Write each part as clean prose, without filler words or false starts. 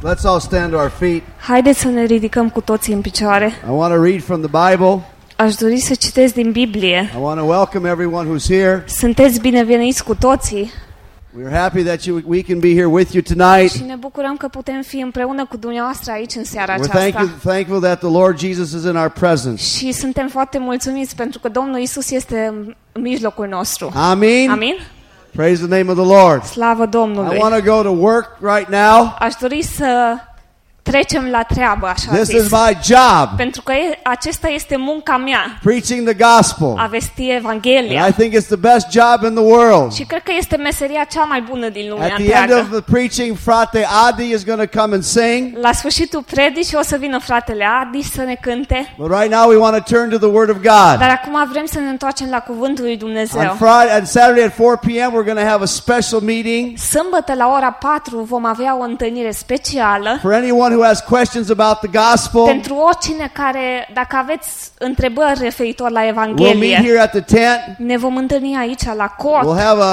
Let's all stand to our feet. Haideți să ne ridicăm cu toții în picioare. I want to read from the Bible. Aș dori să citesc din Biblie. I want to welcome everyone who's here. Sunteți bineveniți cu toții. We're happy that we can be here with you tonight. Și ne bucurăm că putem fi împreună cu dumneavoastră aici în seara We're aceasta. thankful that the Lord Jesus is in our presence. Și suntem foarte mulțumiți pentru că Domnul Isus este în mijlocul nostru. Amen. Amin. Praise the name of the Lord. Slavă Domnului. I want to go to work right now. Aș dori să trecem la treabă, așa This zis. is my job. Pentru că acesta este munca mea, Preaching the gospel. a vesti And Evanghelia. I think it's the best job in the world. Și cred că este meseria cea mai bună din lumea At the end întreagă. of the preaching, Frate Adi is going to come and sing. La sfârșitul predicii o să vină fratele Adi să ne cânte. But right now we want to turn to the Word of God. Dar acum vrem să ne întoarcem la cuvântul lui Dumnezeu. On Saturday at 4 p.m. we're going to have a special meeting. Sâmbătă la ora 4 vom avea o întâlnire specială. For anyone who has questions about the gospel, Pentru oricine care, dacă aveți întrebări referitor la we'll meet Evanghelie, here at the tent. ne vom întâlni aici la cort. We'll have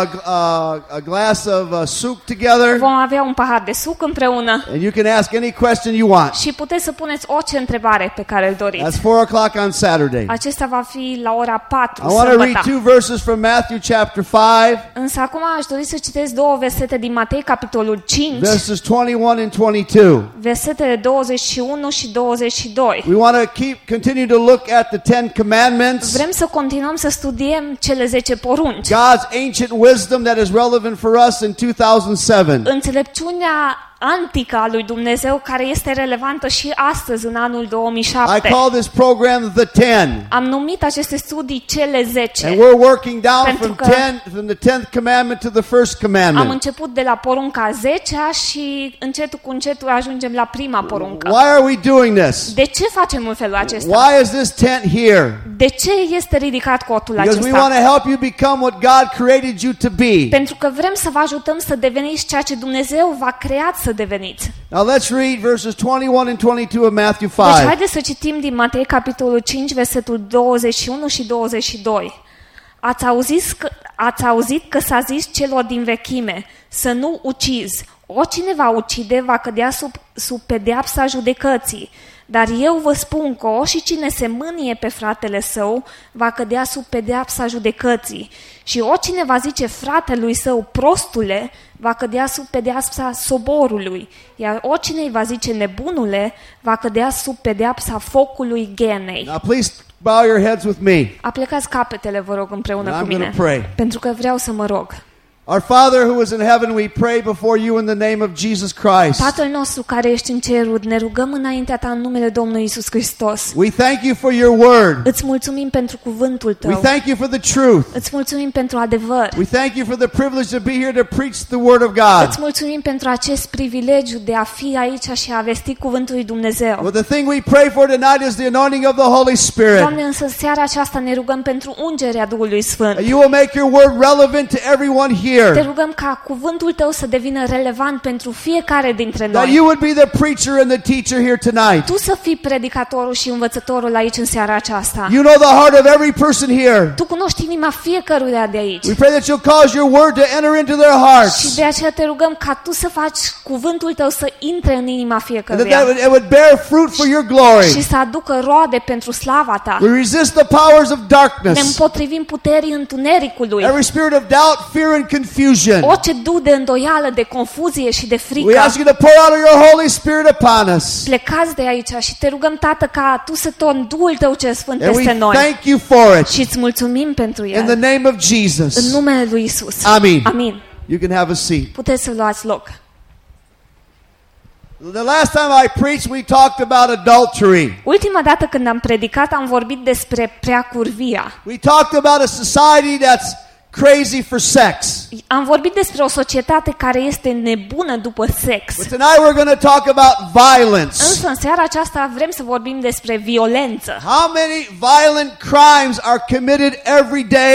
a glass of soup together, Vom avea un pahar de suc împreună and you can ask any question you want. și puteți să puneți orice întrebare pe care îl doriți. That's 4 o'clock on Saturday. Acesta va fi la ora 4 I want to read sâmbătă. two verses from Matthew chapter 5, Însă acum aș dori să citesc două versete din Matei, capitolul 5, verses 21 and 22. versetele 21 și 22. We want to continue to look at the Ten Commandments, Vrem să continuăm să studiem cele 10 porunci. God's ancient wisdom that is relevant for us in 2007. Înțelepciunea antică a lui Dumnezeu care este relevantă și astăzi în anul I 2007. call this program The Ten. Am numit aceste studii cele 10. And we're working down Pentru că from the 10th commandment to the first am commandment. început de la porunca 10-a și încetul cu încetul ajungem la prima poruncă. Why are we doing this? De ce facem în felul acesta? Why is this tent here? De ce este ridicat cotul Because we acesta? want to help you become what God created you to be. Pentru că vrem să vă ajutăm să deveniți ceea ce Dumnezeu v-a creat să deveniți. Now let's read verses 21 and 22 of Matthew 5. Deci haideți să citim din Matei capitolul 5, versetul 21 și 22. Ați auzit că s-a zis celor din vechime, să nu ucizi. Oricine va ucide va cădea sub pedeapsa judecății. Dar eu vă spun că oricine se mânie pe fratele său va cădea sub pedeapsa judecății. Și oricine va zice fratelui său prostule va cădea sub pedeapsa soborului. Iar oricine îi va zice nebunule va cădea sub pedeapsa focului ghenei. Now please bow your heads with me. Aplecați capetele, vă rog, împreună I'm cu mine. gonna pray. Pentru că vreau să mă rog. Our Father who is in heaven, we pray before you in the name of Jesus Christ. Tatăl nostru care ești în ceruri, ne rugăm înaintea ta în numele Domnului Iisus Hristos. We thank you for your word. Îți mulțumim pentru cuvântul We tău. thank you for the truth. Îți mulțumim pentru adevăr. We thank you for the privilege to be here to preach the word of God. Îți mulțumim pentru acest privilegiu de a fi aici și a vesti cuvântul lui Dumnezeu. Well, the thing we pray for tonight is the anointing of the Holy Spirit. Doamne, însă seara aceasta ne rugăm pentru ungerea Duhului Sfânt. You will make your word relevant to everyone Te here. rugăm ca cuvântul tău să devină relevant pentru fiecare dintre That noi. you would be the preacher and the teacher here tonight. Tu să fii predicatorul și învățătorul aici în seara aceasta. You know the heart of every person here. Tu cunoști inima fiecăruia de aici. We pray that you'll cause your word to enter into their Și hearts. de aceea te rugăm ca tu să faci cuvântul tău să intre în inima And fiecăruia that it would bear fruit for your glory. și să aducă roade pentru slava ta. We resist the powers of Ne darkness. împotrivim puterii întunericului. Every spirit of doubt, fear, and confusion. Orice duh de îndoială, de confuzie și de We frică. ask you to pour out your Holy Spirit upon us. Plecați de aici și te rugăm, Tată, ca tu să torni Duhul tău cel Sfânt And we peste noi. thank you for it. Și îți mulțumim pentru In the el. name of În Jesus. numele lui Isus. Amin. Amin. You can have a seat. Puteți să luați loc. The last time I preached, we talked about adultery. Ultima dată când am predicat, am vorbit despre preacurvia. We talked about a society that's crazy for sex. Am vorbit despre o societate care este nebună după sex. But tonight we're going to talk about violence. Însă în seara aceasta vrem să vorbim despre violență. How many violent crimes are committed every day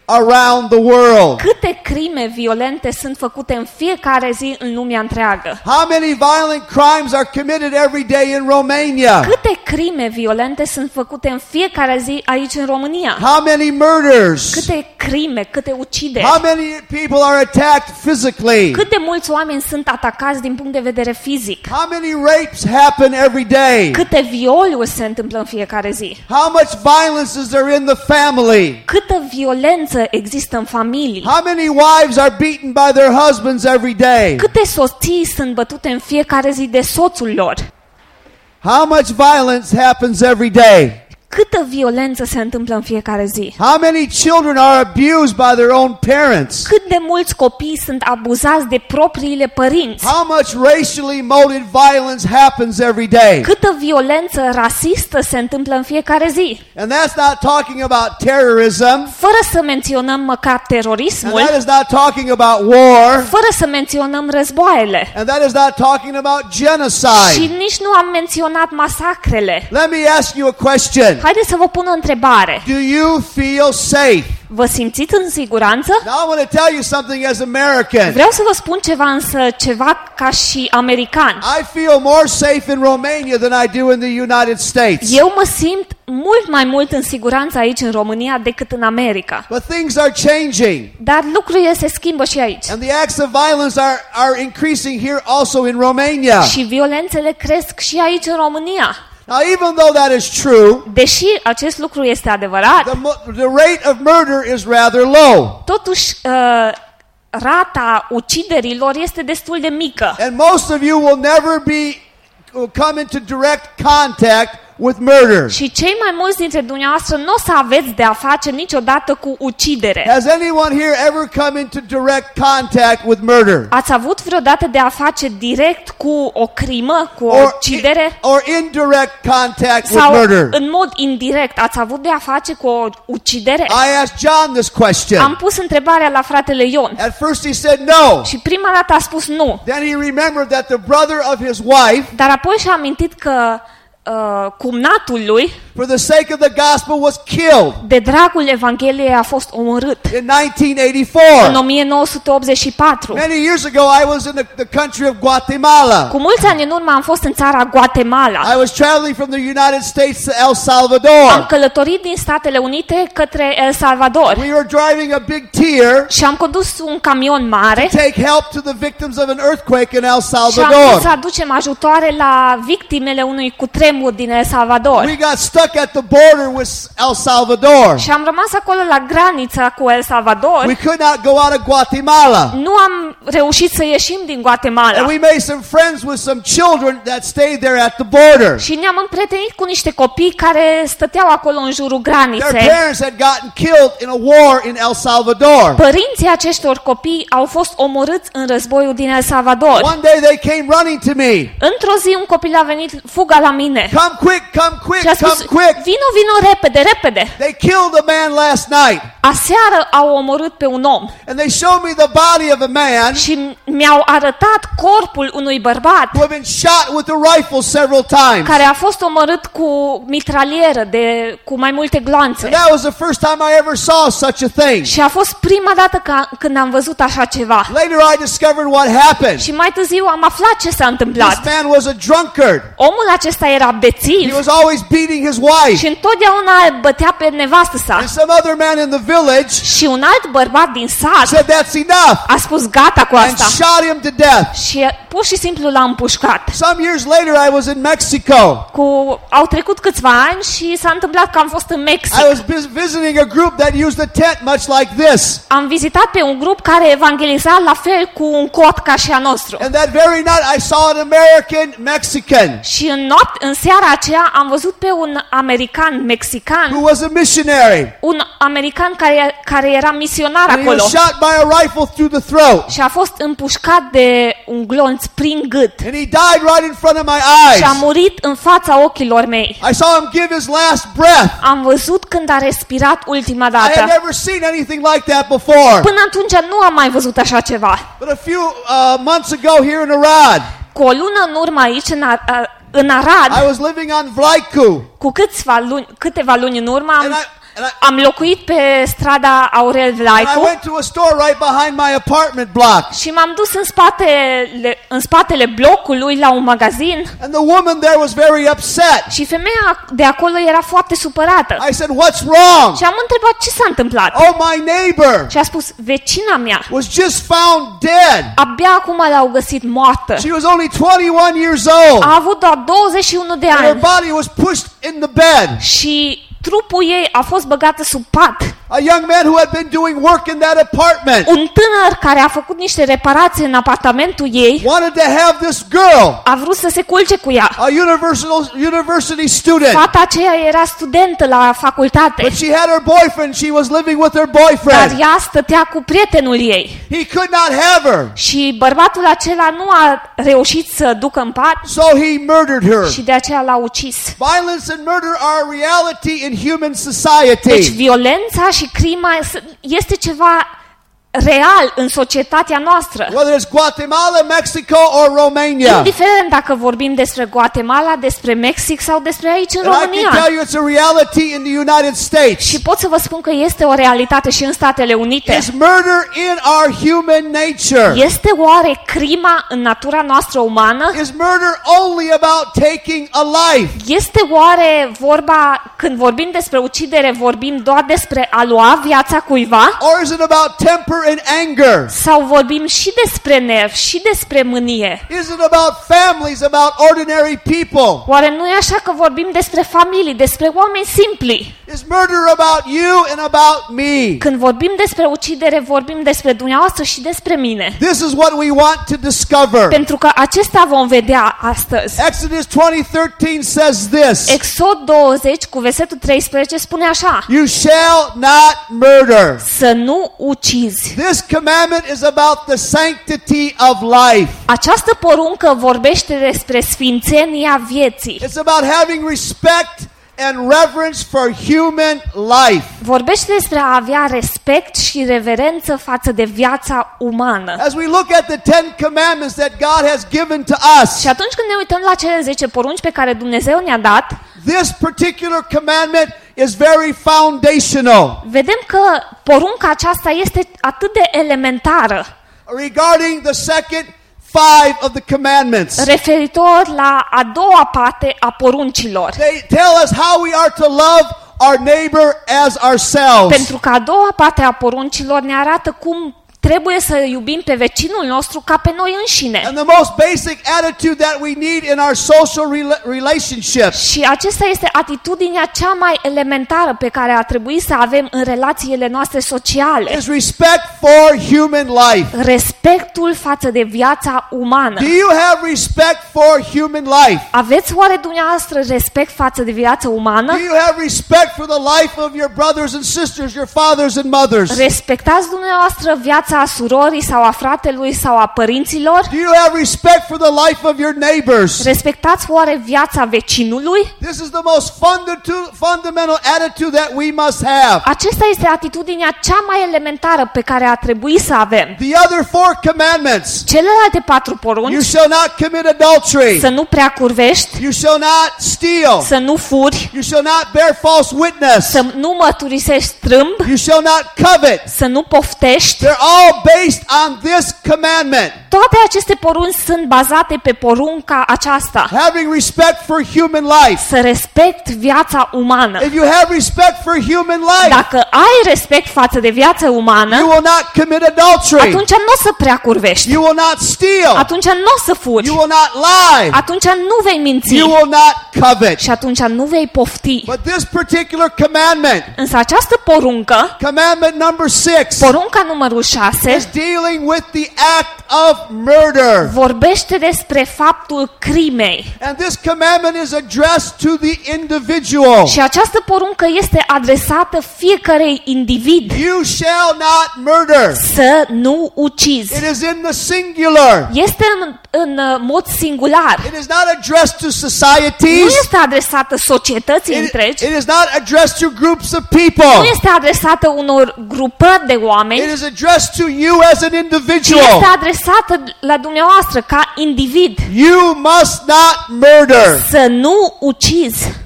around the world? Câte crime violente sunt făcute în fiecare zi în lumea întreagă? How many violent crimes are committed every day in Romania? Câte crime violente sunt făcute în fiecare zi aici în România? How many murders? Câte crime, câte ucideri? How many people are attacked physically? Cât de mulți oameni sunt atacați din punct de vedere fizic? How many rapes happen every day? Câte violuri se întâmplă în fiecare zi? How much violence is there in the family? Câtă violență există în familii? How many wives are beaten by their husbands every day? Câte soții sunt bătute în fiecare zi de soțul lor? How much violence happens every day? Câtă violență se întâmplă în fiecare zi? How many children are abused by their own parents? Cât de mulți copii sunt abuzați de propriile părinți? How much racially motivated violence happens every day? Câtă violență rasistă se întâmplă în fiecare zi? And that's not talking about terrorism. Fără să menționăm măcar And terorismul, that is not talking about war. fără să menționăm războaiele. And that is not talking about genocide. Și nici nu am menționat masacrele. Let me ask you a question. Haideți să vă pun o întrebare. Do you feel safe? Vă simțiți în siguranță? Now I want to tell you something as American. Vreau să vă spun ceva ca și american. I feel more safe in Romania than I do in the United States. Eu mă simt mult mai mult în siguranță aici în România decât în America. But things are changing. Dar lucrurile se schimbă și aici. And the acts of violence are increasing here also in Romania. Și violențele cresc și aici în România. Now, even though that is true, Deși acest lucru este adevărat, the rate of murder is rather low. totuși rata uciderilor este destul de mică. And most of you will never come into direct contact with murder. Și cei mai mulți dintre dumneavoastră nu o să aveți de a face niciodată cu ucidere. Has anyone here ever come into direct contact with murder? Ați avut vreodată de a face direct cu o crimă, cu o ucidere? Or indirect contact with Sau murder? în mod indirect ați avut de a face cu o ucidere? I asked John this question. Am pus întrebarea la fratele Ion. At first he said no. Și prima dată a spus nu. Then he remembered that the brother of his wife, Dar apoi și-a amintit că cumnatul lui, for the sake of the gospel, was killed de dragul Evangheliei, a fost omorât in 1984. în 1984. Many years ago, I was in the country of Guatemala. Cu mulți ani în urmă am fost în țara Guatemala. I was traveling from the United States to El Am Salvador. călătorit din Statele Unite către El Salvador We were driving a big tier și am condus un camion mare to take help to the victims of an earthquake in El și am vrut să Salvador. aducem ajutoare la victimele unui cutremur din El Salvador. We got stuck at the border with El Salvador. Și am rămas acolo la granița cu El Salvador. We could not go out of Guatemala. Nu am reușit să ieșim din Guatemala. And we made some friends with some children that stayed there at the border. Și ne-am împrietenit cu niște copii care stăteau acolo în jurul Their graniței. parents had gotten killed in a war in El Salvador. Părinții acestor copii au fost omorâți în războiul din El Salvador. One day they came running to me. Într-o zi un copil a venit fuga la mine Come quick, come quick, și a spus, come quick. vino repede, repede. They killed a man last night. Aseară au omorât pe un om And they showed me the body of a man și mi-au arătat corpul unui bărbat who had been shot with a rifle several times. care a fost omorât cu mitralieră cu mai multe gloanțe. And that was the first time I ever saw such a thing. Și a fost prima dată când am văzut așa ceva. Later I discovered what happened. Și mai târziu am aflat ce s-a întâmplat. This man was a drunkard. Omul acesta era He bețiv was always beating his wife. și întotdeauna bătea pe nevastă sa. And some other man in the village Și un alt bărbat din sat said, "That's enough," a spus gata cu and asta shot him to death. și pur și simplu l-a împușcat. Some years later I was in Mexico. Au trecut câțiva ani și s-a întâmplat că am fost în Mexic. I was visiting a group that used a tent much like this. Am vizitat pe un grup care evangeliza la fel cu un cot ca și a nostru. And that very night I saw an American Mexican Și în seara aceea am văzut pe un american mexican, who was a missionary. un american care era misionar And he acolo was shot by a rifle through the throat. și a fost împușcat de un glonț prin gât And he died right in front of my și a eyes. murit în fața ochilor mei. I saw him give his last breath. Am văzut când a respirat ultima I had dată. never seen anything like that before. Până atunci nu am mai văzut așa ceva. But a few months ago here in Arad, Cu o lună în urmă aici în Arad, I was living on Vlaicu. cu câteva luni în urmă, Am locuit pe strada Aurel And I Vlaicu went to a store right behind my apartment block. și m-am dus în spatele blocului la un magazin And the woman there was very upset. și femeia de acolo era foarte supărată. I said, "What's wrong?" Și am întrebat ce s-a întâmplat. "Oh, my neighbor Și a spus, vecina mea, was just found dead. abia acum l-au găsit moartă. She was only 21 years old. A avut doar 21 de And her ani body was pushed in the bed. și trupul ei a fost băgată sub pat. A young man who had been doing work in that apartment Un tânăr care a făcut niște reparații în apartamentul ei wanted to have this girl, a vrut să se culce cu ea. a university student. Fata aceea era studentă la facultate, But she had her boyfriend. She was living with her dar boyfriend. ea stătea cu prietenul ei. He could not have her. Și bărbatul acela nu a reușit să ducă în pat So he murdered her. și de aceea l-a ucis. Violence and murder are a reality in human Deci society. violența și crima este ceva real în societatea noastră. Whether it's Guatemala, Mexico, or Romania. Indiferent dacă vorbim despre Guatemala, despre Mexic sau despre aici în And I can România. tell you it's a reality in the United States. Și pot să vă spun că este o realitate și în Statele Unite. Is murder in our human nature? Este oare crima în natura noastră umană? Is murder only about taking a life? Este oare vorba, când vorbim despre ucidere, vorbim doar despre a lua viața cuiva? Or is it about temper and anger? Sau vorbim și despre nervi și despre mânie? Is it about families, about ordinary people? Oare nu e așa că vorbim despre familii, despre oameni simpli? Is murder about you and about me? Când vorbim despre ucidere, vorbim despre dumneavoastră și despre mine. This is what we want to discover. Pentru că acesta vom vedea astăzi. Exodus 20:13 says this. Exod 20 cu versetul 13 spune așa: You shall not murder. să nu ucizi. This commandment is about the sanctity of life. Această poruncă vorbește despre sfințenia vieții. It's about having respect and reverence for human life. Vorbește despre a avea respect și reverență față de viața umană. As we look at the 10 commandments that God has given to us, Și atunci când ne uităm la cele 10 porunci pe care Dumnezeu ne-a dat, this particular commandment is very foundational vedem că porunca aceasta este atât de elementară regarding the second 5 of the commandments. referitor la a doua parte a poruncilor. They tell us how we are to love our neighbor as ourselves. Pentru că a doua parte a poruncilor ne arată cum trebuie să iubim pe vecinul nostru ca pe noi înșine. And the most basic attitude that we need in our social relationships Și acesta este atitudinea cea mai elementară pe care ar trebui să avem în relațiile noastre sociale. is respect for human life. Respectul față de viața umană. Do you have respect for human life? Aveți oare dumneavoastră respect față de viața umană? Do you have respect for the life of your brothers and sisters, your fathers and mothers? Respectați dumneavoastră viața a surorii sau a fratelui sau a părinților? Do you have respect for the life of your neighbors? Respectați oare viața vecinului? This is the most fundamental attitude that we must have. Acesta este atitudinea cea mai elementară pe care ar trebui să avem. The other 4 commandments. Celelalte 4 You porunci: shall not commit adultery. să nu prea curvești, You shall not steal. să nu furi, You shall not bear false witness. să nu mărturisești strâmb, You shall not covet. să nu poftești. They're all based on this commandment. Toate aceste porunci sunt bazate pe porunca aceasta: Having respect for human life. să respecti viața umană. If you have respect for human life, Dacă ai respect față de viața you umană, will not commit adultery. atunci nu o să prea curvești, You will not steal. atunci nu o să furi, You will not lie. atunci nu vei minți You will not covet. și atunci nu vei pofti. But this particular commandment, Însă această poruncă, commandment number 6, porunca numărul 6, is dealing with the act of murder. vorbește despre faptul crimei. And this commandment is addressed to the individual. Și această poruncă este adresată fiecărei individ: You shall not murder. să nu ucizi. It is in the singular. Este în mod singular. It is not addressed to Nu societies. este adresată societății It întregi. is not addressed to groups of Nu people. este adresată unor grupări de It oameni. is addressed to you as an Ci individual. este adresată la dumneavoastră ca individ. You must not murder. Să nu ucizi.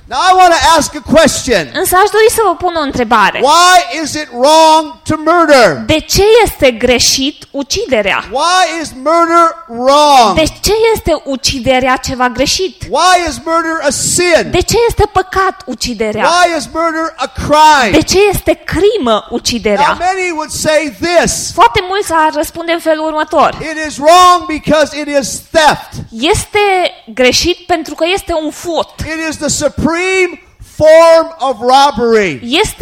Now I want to ask a question. Însă aș dori să vă pun o întrebare. Why is it wrong to murder? De ce este greșit uciderea? Why is murder wrong? De ce este uciderea ceva greșit? Why is murder a sin? De ce este păcat uciderea? Why is murder a crime? De ce este crimă Now uciderea? many would say this. Foarte mulți ar răspunde în felul următor. It is wrong because it is theft. Este greșit pentru că este un furt. It is the supreme form of robbery. Este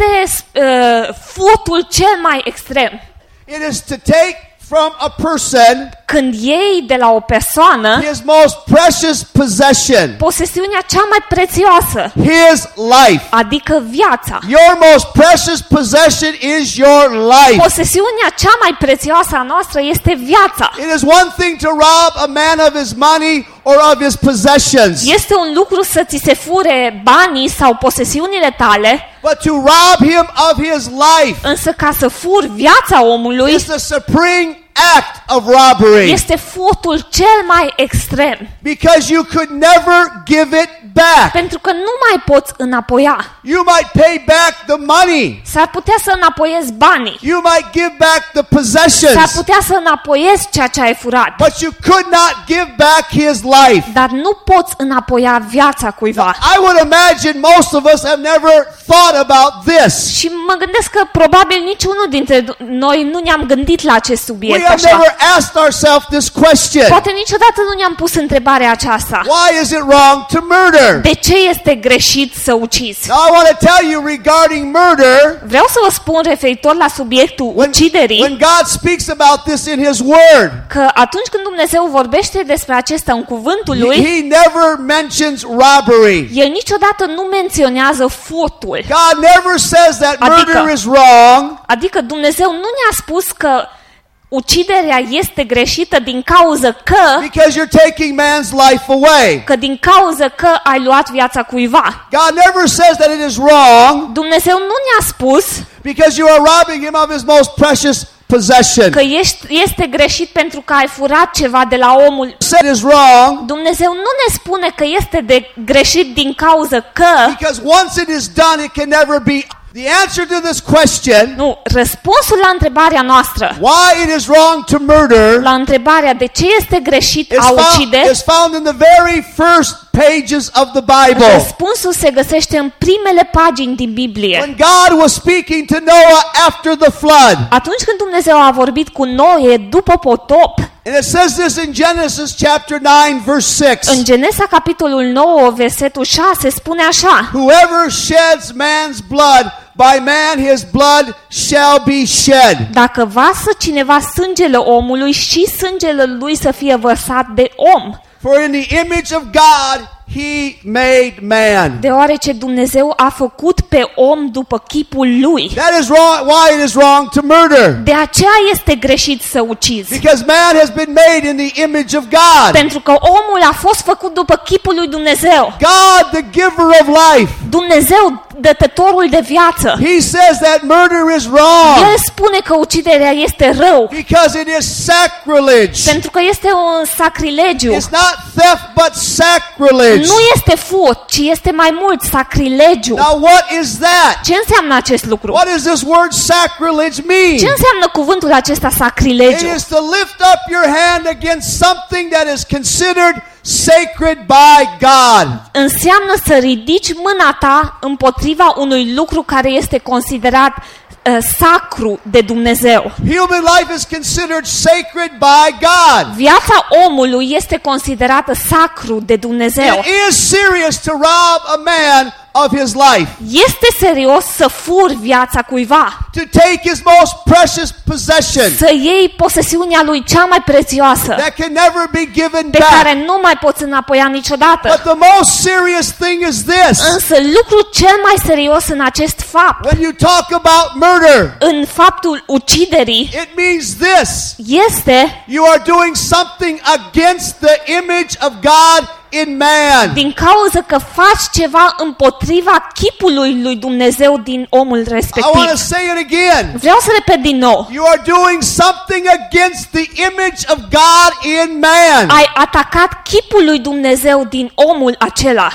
furtul cel mai extrem. It is to take from a person Când iei de la o persoană his most precious possession, posesiunea cea mai prețioasă, his life. adică viața. Your most precious possession is your life. Posesiunea cea mai prețioasă a noastră este viața. It is one thing to rob a man of his money or of his possessions, Este un lucru să ți se fure banii sau posesiunile tale, but to rob him of his life însă ca să furi viața omului is the supreme act of robbery, este furtul cel mai extrem. because you could never give it back. Pentru că nu mai poți înapoia. You might pay back the money. S-ar putea să înapoiezi banii. You might give back the S-ar possessions, putea să înapoiezi ceea ce ai furat. but you could not give back his life. Dar nu poți înapoia viața cuiva. I would imagine most of us have never thought about this. Și mă gândesc că probabil niciunul dintre noi nu ne-am gândit la acest We subiect have așa. never asked ourselves this question. Poate niciodată nu ne-am pus întrebarea aceasta. Why is it wrong to murder? De ce este greșit să ucizi? Now I want to tell you regarding murder, Vreau să vă spun referitor la subiectul uciderii when God speaks about this in his word, că atunci când Dumnezeu vorbește despre acesta în cuvântul lui, he never mentions robbery. El niciodată nu menționează furtul. God never says that Adică- murder is wrong Adică Dumnezeu nu ne-a spus că uciderea este greșită din cauză because you're taking man's life away. că din cauză că ai luat viața cuiva. God never says that it is wrong Dumnezeu nu ne-a spus because you are robbing him of his most precious possession. că este greșit pentru că ai furat ceva de la omul. Said is wrong Dumnezeu nu ne spune că este de greșit din cauză că because once it is done, it can never be. The answer to this question, nu, răspunsul la întrebarea noastră, why it is wrong to murder, la întrebarea de ce este greșit a ucide, is found in the very first pages of the Bible. răspunsul se găsește în primele pagini din Biblie. When God was speaking to Noah after the flood, Atunci când Dumnezeu a vorbit cu Noe după potop, and it says this in Genesis chapter 9 verse 6. în Genesa capitolul 9, versetul 6 spune așa: Whoever sheds man's blood, by man his blood shall be shed. Dacă vasă cineva sângele omului, și sângele lui să fie vărsat de om, For in the image of God he made man. deoarece Dumnezeu a făcut pe om după chipul lui. That is wrong. Why it is wrong to murder? De aceea este greșit să ucizi. Because man has been made in the image of God. Pentru că omul a fost făcut după chipul lui Dumnezeu. God, the giver of life. Dumnezeu, dătătorul de viață. He says that murder is wrong El spune că uciderea este rău, because it is sacrilege. pentru că este un sacrilegiu. It's not theft but sacrilege. Nu este furt, ci este mai mult sacrilegiu. Now what is that? Ce înseamnă acest lucru? What does this word sacrilege mean? Ce înseamnă cuvântul acesta It sacrilegiu? is to lift up your hand against something that is considered sacred by God. Înseamnă să ridici mâna ta împotriva unui lucru care este considerat sacru de Dumnezeu. Human life is considered sacred by God. Viața omului este considerată sacru de Dumnezeu. It is serious to rob a man of his life, Este serios să furi viața cuiva, to take his most precious possession să iei posesiunea lui cea mai prețioasă, that can never be given pe back. care nu mai poți înapoia But niciodată. the most serious thing is this. Însă lucrul cel mai serios în acest fapt, When you talk about murder, în faptul uciderii, it means this. este You are doing something against the image of God in man. din cauza că faci ceva împotriva chipului lui Dumnezeu din omul I want to respectiv. say it again. Vreau să repet din nou. You are doing something against the image of God in man. Ai atacat chipul lui Dumnezeu din omul acela.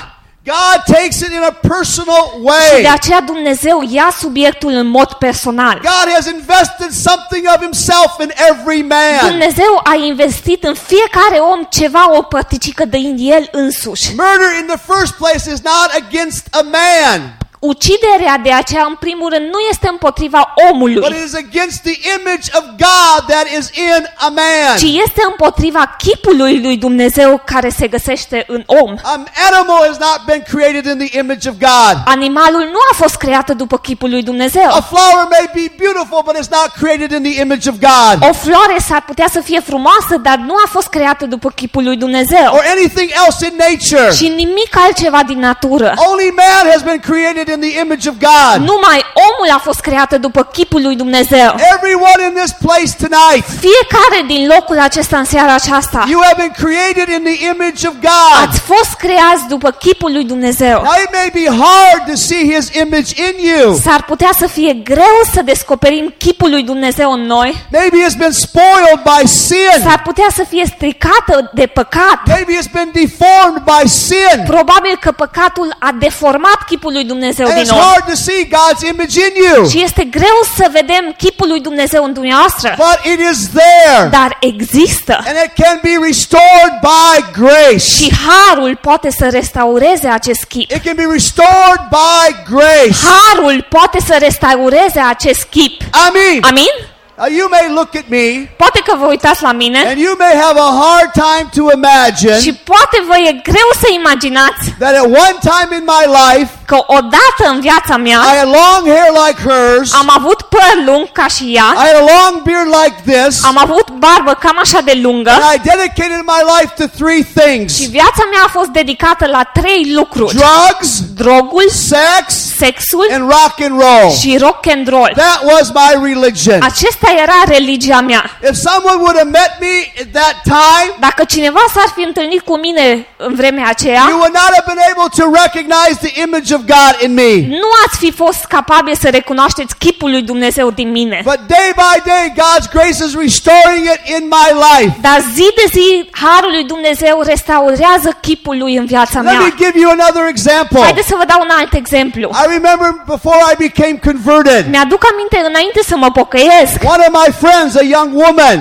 God takes it in a personal Și way. de aceea Dumnezeu ia subiectul în mod personal. God has invested something of himself in every man. Dumnezeu a investit în fiecare om ceva, o părticică din el însuși. Murder in the first place is not against a man, Uciderea de aceea, în primul rând, nu este împotriva but omului, it is against the image of God that is in a man. ci este împotriva chipului lui Dumnezeu care se găsește în om. An animal has not been created in the image of God. Animalul nu a fost creat după chipul lui Dumnezeu. A flower may be beautiful, but it's not created in the image of God. O floare s-ar putea să fie frumoasă, dar nu a fost creată după chipul lui Dumnezeu. Or anything else in nature. Și nimic altceva din natură. Only man has been created in the image of God. Numai omul a fost creat după chipul lui Dumnezeu. Everyone in this place tonight, Fiecare din locul acesta în seara aceasta you have been created in the image of God. ați fost creați după chipul lui Dumnezeu. Now it may be hard to see his image in you. S-ar putea să fie greu să descoperim chipul lui Dumnezeu în noi. Maybe it's been spoiled by sin. S-ar putea să fie stricată de păcat. Maybe it's been deformed by sin. Probabil că păcatul a deformat chipul lui Dumnezeu And din it's nou. hard to see God's image in you. Și este greu să vedem chipul lui Dumnezeu în dumneavoastră. But it is there. Dar există. And it can be restored by grace. Și harul poate să restaureze acest chip. It can be restored by grace. Harul poate să restaureze acest chip. Amen. Amin? Now you may look at me Poate că vă uitați la mine and you may have a hard time to și imagine poate vă e greu să imaginați that at one time in my life că odată în viața mea I had long hair like hers. am avut păr lung ca și ea, I had a long beard like this. am avut barbă cam așa de lungă And I dedicated my life to three și things: viața mea a fost dedicată la 3 lucruri. drugs, Drogul, sex, sexul and rock and roll. și rock and roll. That was my religion. Acesta era religia mea. If someone would have met me at that time, Dacă cineva s-ar fi întâlnit cu mine în vremea aceea, you would not have been able to recognize the image of God in me. nu ați fi fost capabili să recunoașteți chipul lui Dumnezeu din mine. But day by day, God's grace is restoring it in my life. Dar zi de zi, harul lui Dumnezeu restaurează chipul lui în viața Let me mea. give you another example. Haideți să vă dau un alt exemplu. I remember before I became converted, Mi-aduc aminte înainte să mă pocăiesc. one of my friends, a young woman,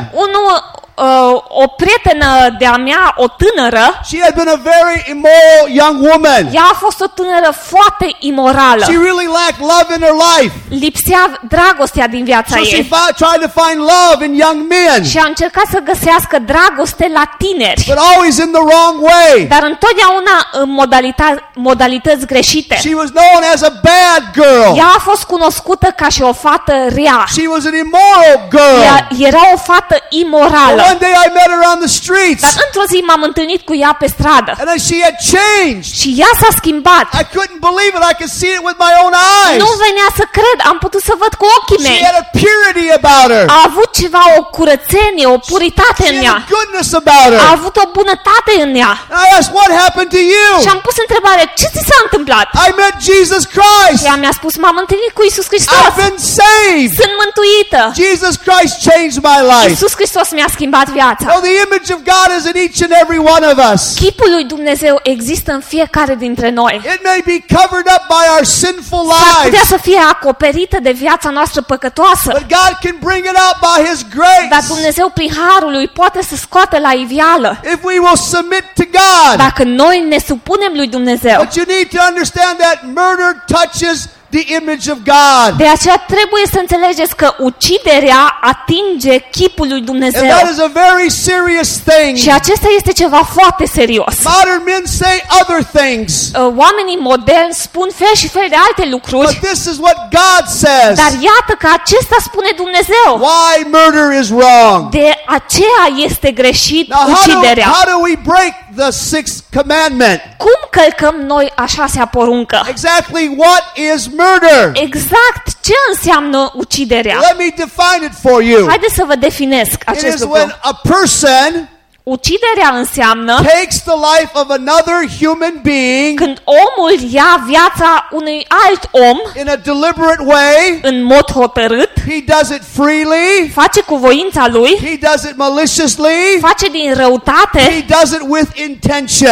O prietenă de-a mea, o tânără, she had been a very immoral young woman. ea a fost o tânără foarte imorală. She really lacked love in her life. Lipsea dragostea din viața So she ei. tried to find love in young men, Și a încercat să găsească dragoste la tineri. but always in the wrong way. Dar întotdeauna în modalități greșite. She was known as a bad girl. Ea a fost cunoscută ca și o fată rea. She was an immoral girl. Ea era o fată imorală. One day I met her on the streets, Dar într-o zi m-am întâlnit cu ea pe stradă. and then she had changed. Și ea s-a schimbat. I couldn't believe it. I could see it with my own eyes. Nu venea să cred, am putut să văd cu ochii She mei. had a purity about her. A avut ceva, o curățenie, o puritate în She ea. had a goodness about A her. avut o bunătate în ea. And I asked, what happened to Și you? am pus întrebare, ce ți s-a întâmplat? I met Jesus Christ. Și ea mi-a spus, m-am întâlnit cu Iisus Hristos. I've been saved. Sunt mântuită. Jesus Christ changed my life. Iisus Hristos mi-a schimbat viața. Oh, the image of God is in each and every one of us. Chipul lui Dumnezeu există în fiecare dintre noi. It may be covered up by our sinful S-ar putea lives, să fie acoperită de viața noastră păcătoasă. but God can bring it out by His Dar grace. Dumnezeu prin harul lui poate să scoată la iveală. If we will submit to God. Dacă noi ne supunem lui Dumnezeu. But you need to understand that murder touches the image of God. De aceea trebuie să înțelegeți că uciderea atinge chipul lui And Dumnezeu. that is a very serious thing. Și acesta este ceva foarte serios. Modern men say other things, Oamenii moderni spun fel și fel de alte but lucruri, this is what God says. dar iată că acesta spune Dumnezeu. Why murder is wrong. De aceea este greșit Now, uciderea. how do we break the sixth commandment? Cum călcăm noi a 6-a poruncă? Exactly what is murder? Exact ce înseamnă uciderea? Let me define it for you. Haideți să vă definesc It acest is lucru. when a person Uciderea înseamnă takes the life of another human being când omul ia viața unui alt om in a deliberate way. în mod hotărât, He does it freely. face cu voința lui, He does it maliciously. face din răutate, He does it with intention.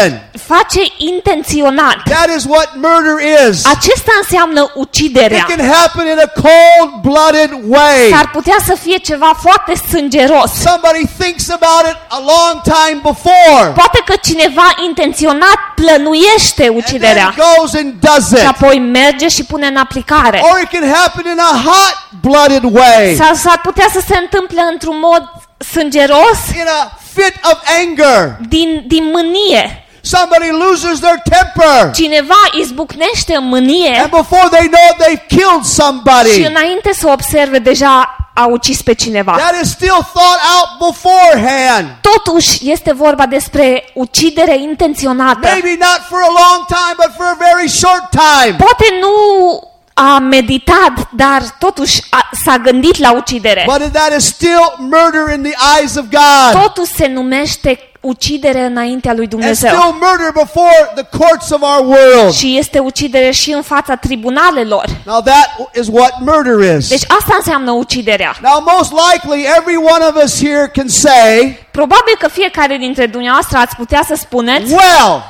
face intenționat. That is what murder is. Acesta înseamnă uciderea. It can happen in a cold-blooded way. S-ar putea să fie ceva foarte sângeros. Somebody thinks about it a long time before. Poate că cineva intenționat plănuiește And uciderea then goes and does și it. apoi merge și pune în aplicare. Or it can happen in a hot-blooded way. Sau s-ar putea să se întâmple într-un mod sângeros In a fit of anger. din mânie. Somebody loses their temper. Cineva izbucnește în mânie And before they know it, they've killed și somebody. înainte să observe deja a ucis pe cineva. That is still thought out beforehand. Totuși este vorba despre ucidere intenționată. Maybe not for a long time, but for a very short time. Poate nu a meditat, dar totuși s-a gândit la ucidere. But that is still murder in the eyes of God. Totuși se numește ucidere înaintea lui And Dumnezeu. still murder before the courts of our world. Și este ucidere și în fața tribunalelor. Now that is what murder is. Deci asta înseamnă uciderea. Now most likely every one of us here can say, Probabil că fiecare dintre dumneavoastră ați putea să spuneți, well,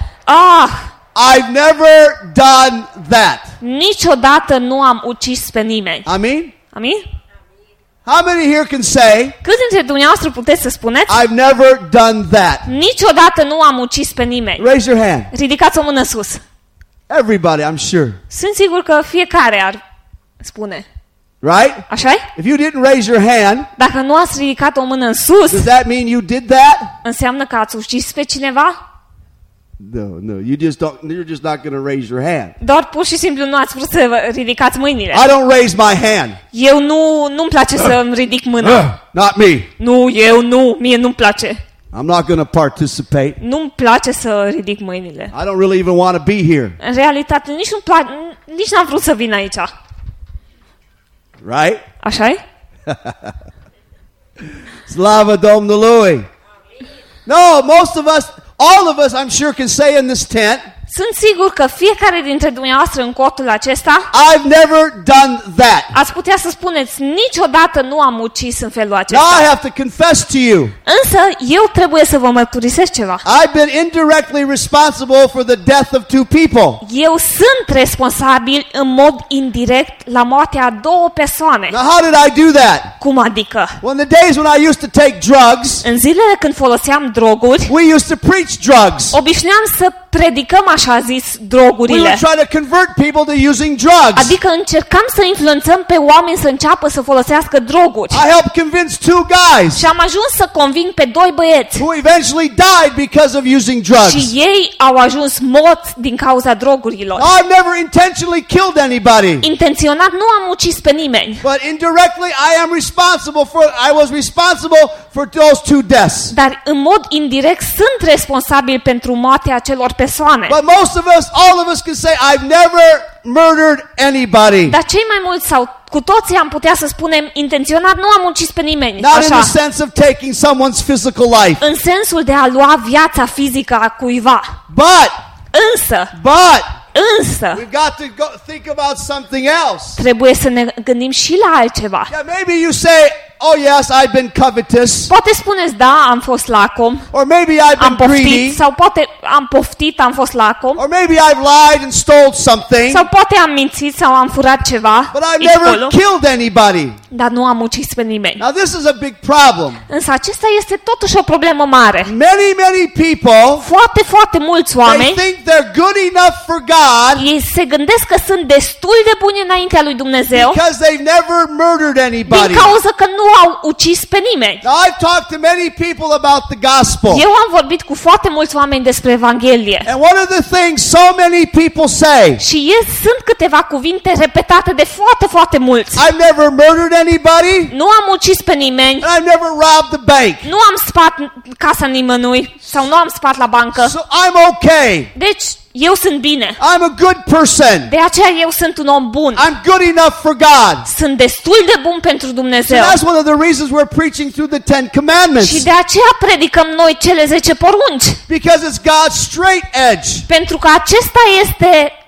I've never done that. niciodată nu am ucis pe nimeni. Amen? Amin? How many here can say, Câți dintre dumneavoastră puteți să spuneți, I've never done that? niciodată nu am ucis pe nimeni? Raise your hand. Ridicați o mână sus. Everybody, I'm sure. Sunt sigur că fiecare ar spune. Right? Așa-i? If you didn't raise your hand, Dacă nu ați ridicat o mână în sus, does that mean you did that? înseamnă că ați ucis pe cineva? No. You're just not going to raise your hand. Doar pur și simplu nu ați vrut să vă ridicați mâinile. I don't raise my hand. Eu nu-mi place să-mi ridic mâna. Not me. Mie nu-mi place. I'm not going to participate. Nu-mi place să ridic mâinile. I don't really even want to be here. În realitate, nici n-am vrut să vin aici. Right? Așa-i? Slava Domnului. No, most of us, all of us, I'm sure, can say in this tent, Sunt sigur că fiecare dintre dumneavoastră în cortul acesta I've never done that. ați putea să spuneți, niciodată nu am ucis în felul Now I acesta. have to confess to you, Însă eu trebuie să vă mărturisesc ceva. I've been indirectly responsible for the death of two people. Eu sunt responsabil în mod indirect la moartea a două persoane. Now how did I do that? Cum adică? Well, in the days when I used to take drugs, În zilele când foloseam droguri, we used to preach drugs. obișnuiam să predicăm așa zis We drogurile. would try to convert people to using drugs. Adică încercam să influențăm pe oameni să înceapă să folosească droguri. I helped convince two guys Și am ajuns să conving pe doi băieți. who eventually died because of using drugs. Și ei au ajuns morți din cauza drogurilor. I've never intentionally killed anybody, Intenționat nu am ucis pe nimeni, but indirectly I was responsible for those two deaths. dar în mod indirect sunt responsabil pentru moartea acelor persoane. But most of us, all of us can say, I've never murdered anybody. Dar cei mai mulți sau cu toții am putea să spunem intenționat nu am ucis pe nimeni. Not in Așa. the sense of taking someone's physical life. În sensul de a lua viața fizică a cuiva. But Însă, we've got to think about something else. trebuie să ne gândim și la altceva. Yeah, maybe you say, oh yes, I've been covetous. Poate spuneți, da, am fost lacom, Or maybe I've am been greedy. poftit, sau poate am poftit, am fost lacom, Or maybe I've lied and stole something. sau poate am mințit sau am furat ceva, But I've aici, never acolo, killed anybody. dar nu am ucis pe nimeni. Now this is a big problem. Însă acesta este totuși o problemă mare. Many people, Foarte, foarte mulți they oameni, think they're good enough for God ei se gândesc că sunt destul de buni înaintea lui Dumnezeu because they've never murdered anybody. din cauza că nu au ucis pe nimeni. Now I've talked to many people about the gospel. Eu am vorbit cu foarte mulți oameni despre Evanghelie. And one of the things so many people say, Și sunt câteva cuvinte repetate de foarte, foarte mulți. I've never murdered anybody Nu am ucis pe nimeni, and I've never robbed the bank. nu am spart casa nimănui sau nu am spart la bancă. So I'm okay. Deci, eu sunt bine. I'm a good person. De aceea eu sunt un om bun. I'm good enough for God. Sunt destul de bun pentru So Dumnezeu. that's one of the reasons we're preaching through the Ten Și Commandments. de aceea predicăm noi cele 10 porunci. Because it's God's straight edge. Pentru că acesta este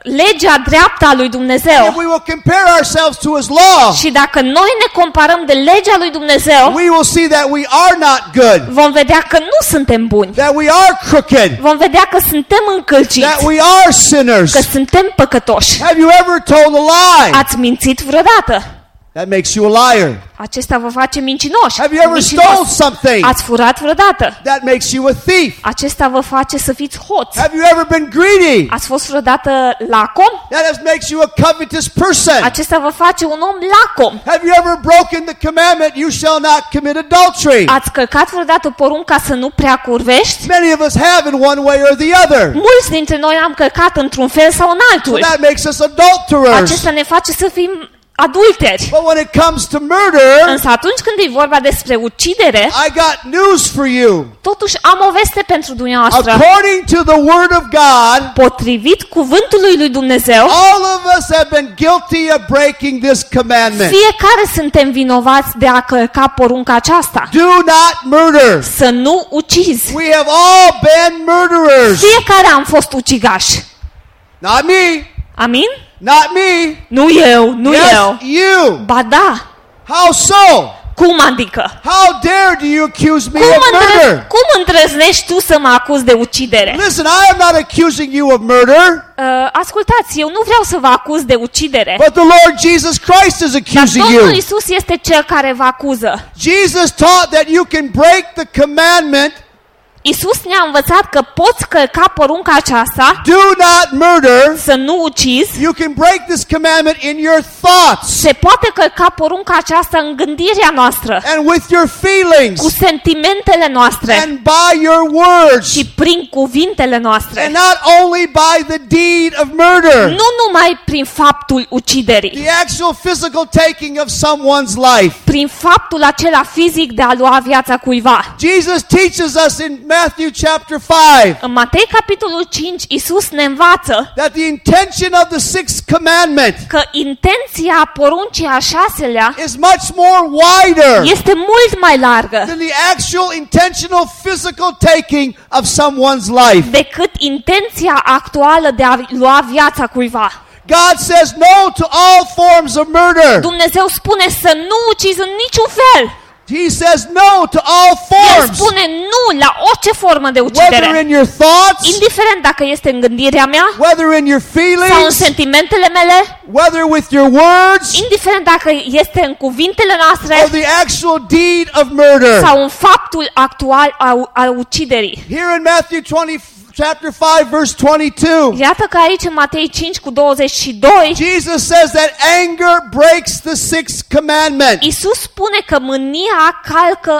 legea dreaptă a lui Dumnezeu if we will compare ourselves to His law, și dacă noi ne comparăm de legea lui Dumnezeu, we will see that we are not good, vom vedea că nu suntem buni. that we are crooked, Vom vedea că suntem încălciți, that we are sinners. că suntem păcătoși. Have you ever told a lie? Ați mințit vreodată? That makes you a liar. Acesta vă face mincinoși. Have you ever stole Mincinos. something? Ați furat vreodată? That makes you a thief. Acesta vă face să fiți hoți. Have you ever been greedy? Ați fost vreodată lacom? Makes you a covetous person. Acesta vă face un om lacom. Have you ever broken the commandment, you shall not commit adultery? Ați călcat vreodată porunca să nu prea curvești? Many of us have in one way or the other. Mulți dintre noi am călcat într-un fel sau în So altul. that makes us adulterers. Acesta ne face să fim adulteri. But when it comes to murder, Însă atunci când e vorba despre ucidere, I got news for you. totuși am o veste pentru dumneavoastră. According to the Word of God, Potrivit cuvântului lui Dumnezeu, all of us have been guilty of breaking this commandment. fiecare suntem vinovați de a călca porunca aceasta. Do not murder. Să nu ucizi. We have all been murderers. Fiecare am fost ucigași. Not me. Amin? Not me. Nu eu, nu Yes, eu. you. Ba da. How so? Cum adică? How dare do you accuse me of murder? Cum îndrăznești tu să mă acuzi de ucidere? Listen, I am not accusing you of murder, Ascultați, eu nu vreau să vă acuz de ucidere. but the Lord Jesus Christ is Dar accusing Domnul you. Iisus este cel care vă acuză. Jesus taught that you can break the commandment, Iisus ne-a învățat că poți călca porunca aceasta, do not murder. să nu ucizi. You can break this commandment in your thoughts Se poate călca porunca aceasta în gândirea noastră, and with your cu feelings sentimentele noastre and by your words, și prin cuvintele noastre. and not only by the deed of murder, Nu numai prin faptul uciderii, the actual physical taking of someone's life. prin faptul acela fizic de a lua viața cuiva. Jesus teaches us in Matthew chapter 5 În Matei capitolul 5, Iisus ne învață that the intention of the sixth commandment că intenția poruncii a șaselea is much more wider este mult mai largă than the actual intentional physical taking of someone's life. decât intenția actuală de a lua viața cuiva. God says no to all forms of murder. Dumnezeu spune să nu ucizi în niciun fel. He says no to all El forms, spune nu la orice formă de whether ucidere. in your thoughts, Indiferent dacă este în gândirea mea whether in your sau în feelings, sentimentele mele, whether with your words, indiferent dacă este în cuvintele or noastre the actual deed of murder. sau în faptul actual al uciderii. Here in Matthew chapter 5 verse 22, Iată că aici în Matei 5 cu 22, Jesus says that anger breaks the sixth commandment. Iisus spune că mânia calcă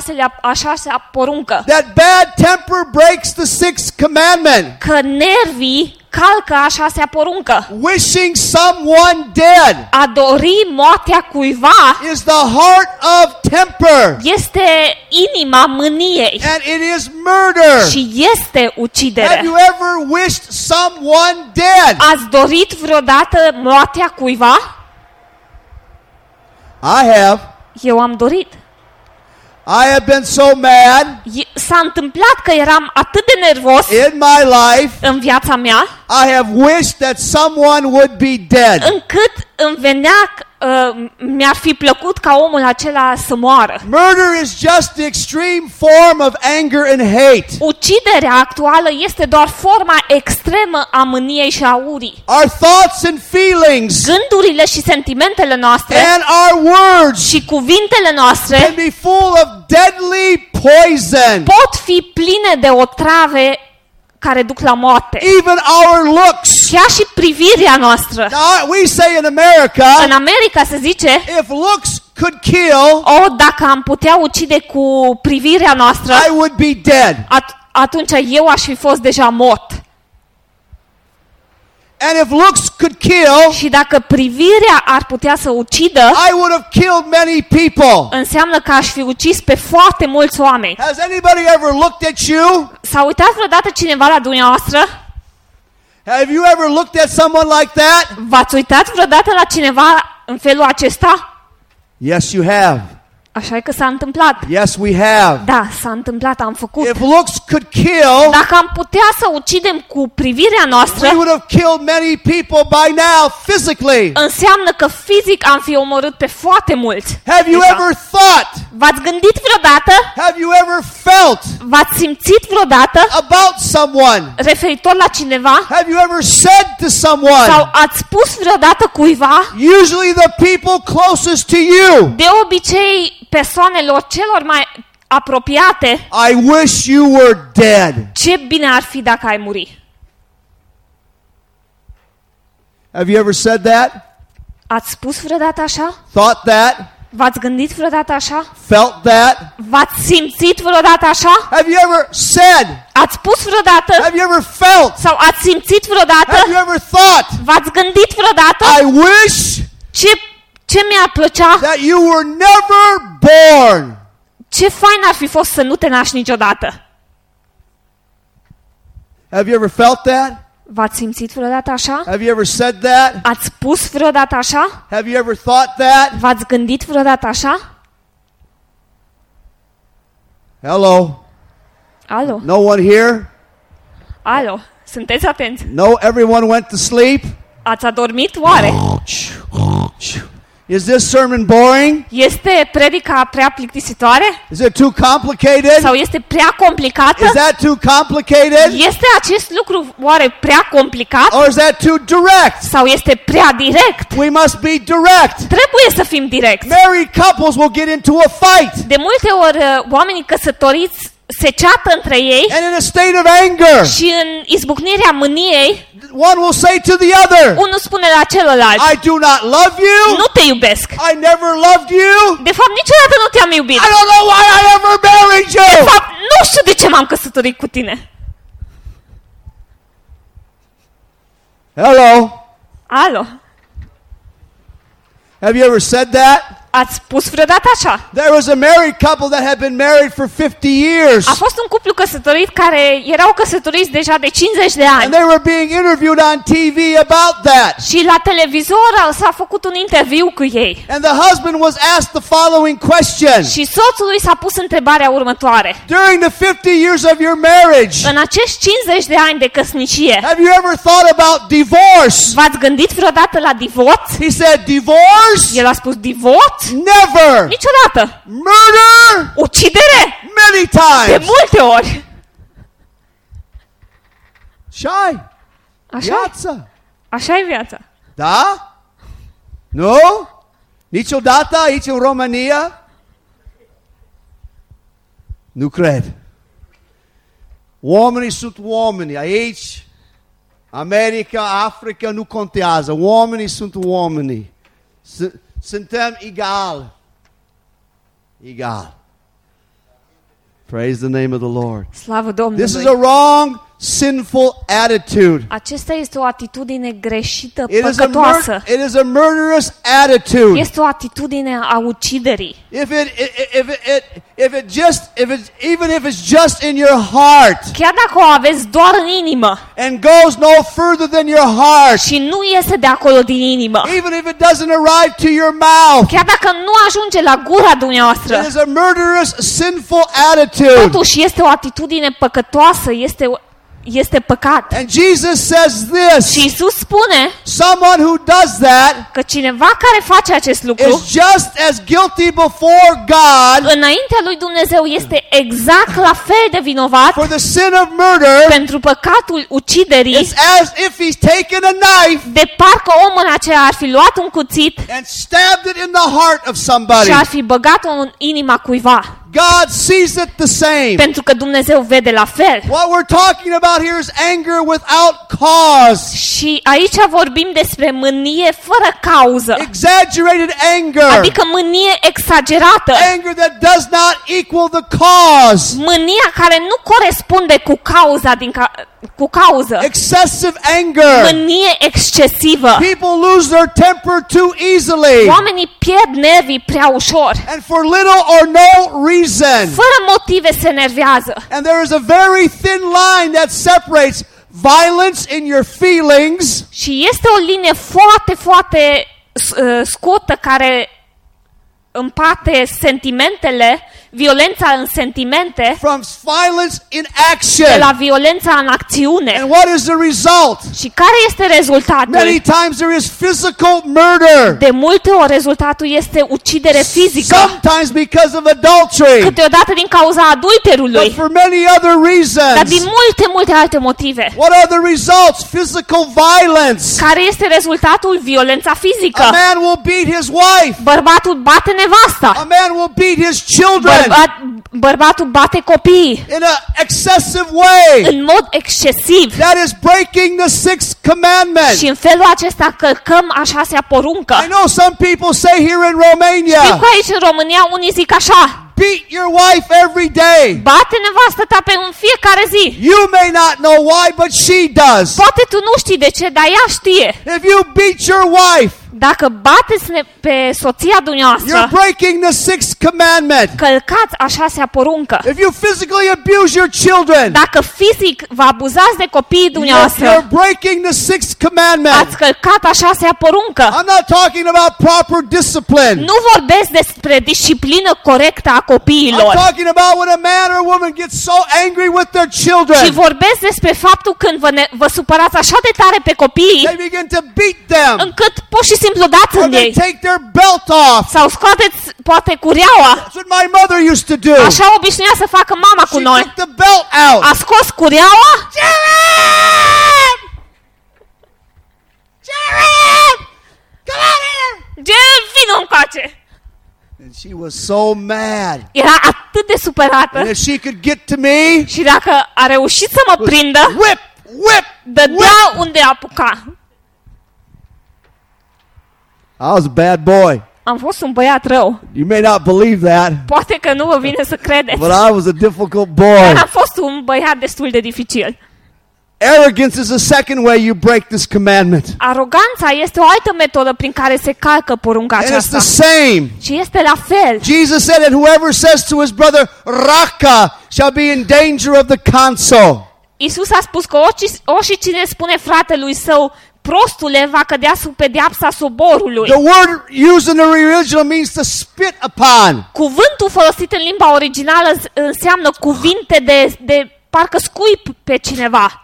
a șasea poruncă, That bad temper breaks the sixth commandment. că nervii calcă a șasea poruncă. Wishing someone dead A dori moartea cuiva is the heart of temper, este inima mâniei and it is murder. și este ucidere. Have you ever wished someone dead? Ați dorit vreodată moartea cuiva? I have. Eu am dorit. I have been so mad S-a întâmplat că eram atât de nervos in my life, în viața mea, I have wished that someone would be dead. încât îmi venea, mi-ar fi plăcut ca omul acela să moară. Murder is just the extreme form of anger and hate. Uciderea actuală este doar forma extremă a mâniei și a urii. Our thoughts and feelings Gândurile și sentimentele noastre and our words și cuvintele noastre can be full of deadly poison. pot fi pline de otrave care duc la moarte. Even our looks. Chiar și privirea noastră. Now, we say in America, În America se zice, if looks could kill, dacă am putea ucide cu privirea noastră, I would be dead. atunci eu aș fi fost deja mort. And if looks could kill, Și dacă privirea ar putea să ucidă, I would have killed many people. înseamnă că aș fi ucis pe foarte mulți oameni. Has anybody ever looked at you? S-a uitat vreodată cineva la dumneavoastră? Have you ever looked at someone like that? V-ați uitat vreodată la cineva în felul acesta? Yes, you have. Așa e că s-a întâmplat. Yes, we have. Da, s-a întâmplat, am făcut. If looks could kill, Dacă am putea să ucidem cu privirea noastră, we would have killed many people by now physically. înseamnă că fizic am fi omorât pe foarte mulți. Have you Deja. ever thought? V-ați gândit vreodată? Have you ever felt V-ați simțit vreodată about someone? referitor la cineva? Have you ever said to someone? Sau ați spus vreodată cuiva? Usually the people closest to you. De obicei, persoanelor celor mai apropiate, I wish you were dead. ce bine ar fi dacă ai muri. Have you ever said that? Ați spus vreodată așa? Thought that? V-ați gândit vreodată așa? Felt that? V-ați simțit vreodată așa? Have you ever said? Ați spus vreodată? Have you ever felt? Sau ați simțit vreodată? Have you ever thought? V-ați gândit vreodată? I wish Ce mi-ar plăcea? that you were never born. Ce fain ar fi fost să nu te naști niciodată? Have you ever felt that? V-ați simțit vreodată așa? Have you ever said that? Ați spus vreodată așa? Have you ever thought that? V-ați gândit vreodată așa? Hello? Alo? No one here? Alo? Sunteți atenți? No, everyone went to sleep? Ați adormit oare? Is this sermon boring? Este predica prea plictisitoare? Is it too complicated? Sau este prea complicată? Is that too complicated? Este acest lucru oare prea complicat? Or is that too direct? Sau este prea direct? We must be direct. Trebuie să fim direcți. Married couples will get into a fight De multe ori oamenii căsătoriți se ceată între ei and in a state of anger, și în izbucnirea mâniei, one will say to the other, unul spune la celălalt: I do not love you. nu te iubesc. I never loved you. De fapt, niciodată nu te-am iubit. I don't know why I ever married De you. fapt, nu știu de ce m-am căsătorit cu tine. Hello? Alo? Have you ever said that? Ați spus vreodată așa? There was a married couple that had been married for 50 years. A fost un cuplu căsătorit care erau căsătoriți deja de 50 de And ani. they were being interviewed on TV about that. Și la televizor s-a făcut un interviu cu ei. And the husband was asked the following question. Și soțul lui s-a pus întrebarea următoare: During the 50 years of your marriage, în acești 50 de ani de căsnicie, have you ever thought about divorce? v-ați gândit vreodată la divorț? He said, divorce? El a spus divorț? Never. Niciodată. Murder? Ucidere? Many De times. multe ori. Shy. Așa? Viața. Așa e viața. Da? Nu? Niciodată aici în România? Nu cred. Oamenii sunt oameni. Aici, America, Africa, nu contează. Oamenii sunt oamenii. Suntem egal. Egal. Praise the name of the Lord. Slavă This is a Domnului. wrong, sinful attitude. Acesta este o atitudine greșită, It păcătoasă. is a murderous attitude. Este o atitudine a uciderii. Even if it's just in your heart Chiar dacă o aveți doar în inimă and goes no further than your heart, și nu iese de acolo din inimă, even if it doesn't arrive to your mouth, chiar dacă nu ajunge la gura dumneavoastră, it is a murderous, sinful attitude. totuși este o atitudine păcătoasă, este păcat. And Jesus says this, Și Iisus spune someone who does that că cineva care face acest lucru is just as guilty before God înaintea lui Dumnezeu este exact la fel de vinovat for the sin of murder pentru păcatul uciderii, is as if he's taken a knife de parcă omul acela ar fi luat un cuțit and stabbed it in the heart of somebody. și ar fi băgat-o în inima cuiva. God sees it the same. Pentru că Dumnezeu vede la fel. What we're talking about here is anger without cause. Și aici vorbim despre mânie fără cauză. Exaggerated anger. Adică mânie exagerată. Anger that does not equal the cause. Mânia care nu corespunde cu cauza cu cauză. Excessive anger. Mânie excesivă. People lose their temper too easily. Oamenii pierd nervii prea ușor. And for little or no reason. Fără motive se enervează. And there is a very thin line that separates violence in your feelings Și este o linie foarte, foarte scurtă care împarte sentimentele, violența în sentimente, from violence in de action. la violența în acțiune. And what is the result? Și care este rezultatul? Many times there is physical murder. De multe ori rezultatul este ucidere fizică, Sometimes because of adultery. câteodată din cauza But adulterului, for many other dar din reasons. multe alte motive. What are the results? Physical violence. Care este rezultatul? Violența A fizică. man will beat his wife. Bărbatul bate A nevasta. man will beat his children Bărbatul bate copiii in an excessive way. în mod excesiv. That is breaking the sixth commandment. Și în felul acesta călcăm a șasea poruncă. I know some people say here in Știu Romania, că aici în România unii zic așa: beat your wife every day. bate nevastă ta pe în fiecare zi. You may not know why, but she does. Poate tu nu știi de ce, dar ea știe. If you beat your wife, Dacă bateți pe soția you're dumneavoastră, breaking the sixth commandment. călcați a șasea poruncă. If you physically abuse your children, Dacă fizic vă abuzați de copiii you're dumneavoastră, breaking the sixth commandment. ați călcat a șasea poruncă. I'm not talking about proper discipline. Nu vorbesc despre disciplină corectă a I'm copiilor, talking about when a man or a woman gets so angry with their ci children, vorbesc despre faptul când vă supărați așa de tare pe copii, they begin to beat them, încât pur și simplu dați or în they ei. take their belt off. Sau scoateți poate cureaua. That's what my mother used to do. Așa obișnuia să facă mama cu She noi. took the belt out. A scos cureaua. Jared! Jared! Come out here! Gel, vină încoace. And she was so mad. Era atât de supărată. And if she could get to me, Și dacă a reușit să mă prindă, whip, whip, dădea unde apuca. I was a bad boy. Am fost un băiat rău. You may not believe that, Poate că nu vă vine să credeți. but I was a difficult Dar boy. am fost un băiat destul de dificil. Arrogance is the second way you break this commandment. Aroganța este o altă metodă prin care se calcă porunca And it's aceasta. the same. Și este la fel. Jesus said that whoever says to his brother, Raka, shall be in danger of the council. Iisus a spus că oricine spune fratelui său, prostule, va cădea sub pedeapsa soborului. The word used in the original means to spit upon. Cuvântul folosit în limba originală înseamnă cuvinte de parcă scuip pe cineva.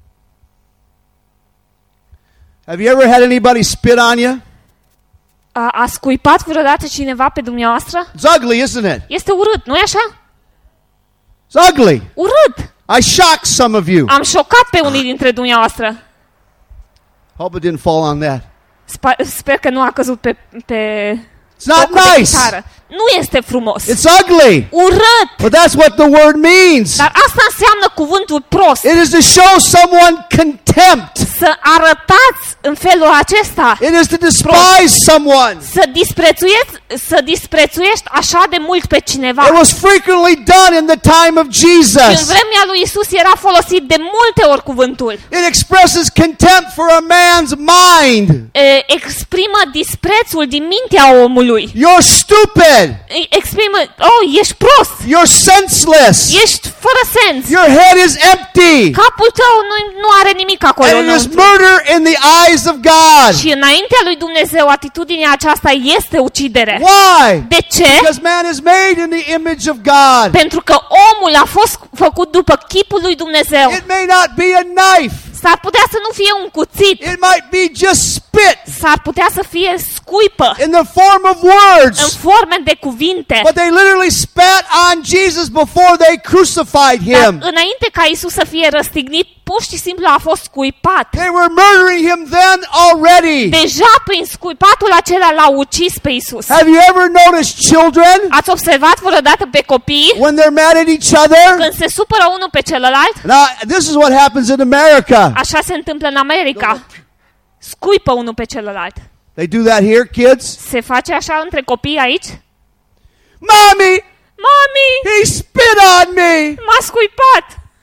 Have you ever had anybody spit on you? A scuipat vreodată cineva pe dumneavoastră? It's ugly, isn't it? Este urât, nu-i așa? It's ugly. Urât! I shocked some of you. Am șocat pe unii dintre dumneavoastră. Hope it didn't fall on that. Sper că nu a căzut pe It's not locul de nice. chitară. Nu este frumos. It's ugly. Urât! But that's what the word means. Dar asta înseamnă cuvântul prost. It is to show someone contempt. Să arătați în felul acesta. It is to despise someone. Să disprețuiești așa de mult pe cineva. It was frequently done in the time of Și în Jesus. vremea lui Isus era folosit de multe ori cuvântul. It expresses contempt for a man's mind. Exprimă disprețul din mintea omului. You're stupid. Exprimă, ești prost. You're senseless. Ești fără sens. Your head is empty. Capul tău nu are nimic acolo. And it is înăuntru. murder in the eyes of God. Și înaintea lui Dumnezeu, atitudinea aceasta este ucidere. Why? De ce? Because man is made in the image of God. Pentru că omul a fost făcut după chipul lui Dumnezeu. It may not be a knife. S-ar putea să nu fie un cuțit. It might be just spit S-ar putea să fie scuipă in the form of în words. forme de cuvinte. But they literally spat on Jesus before they crucified Dar him. înainte ca Isus să fie răstignit, pur și simplu a fost scuipat. They were murdering him then already. Deja prin scuipatul acela l-au ucis pe Isus. Have you ever noticed children Ați observat vreodată pe copii when they're mad at each other? când se supără unul pe celălalt? Now, this is what happens in America. Așa se întâmplă în America. Scuipă unul pe celălalt. They do that here, kids. Se face așa între copii aici? Mommy, Mami, he spit on me. m-a scuipat.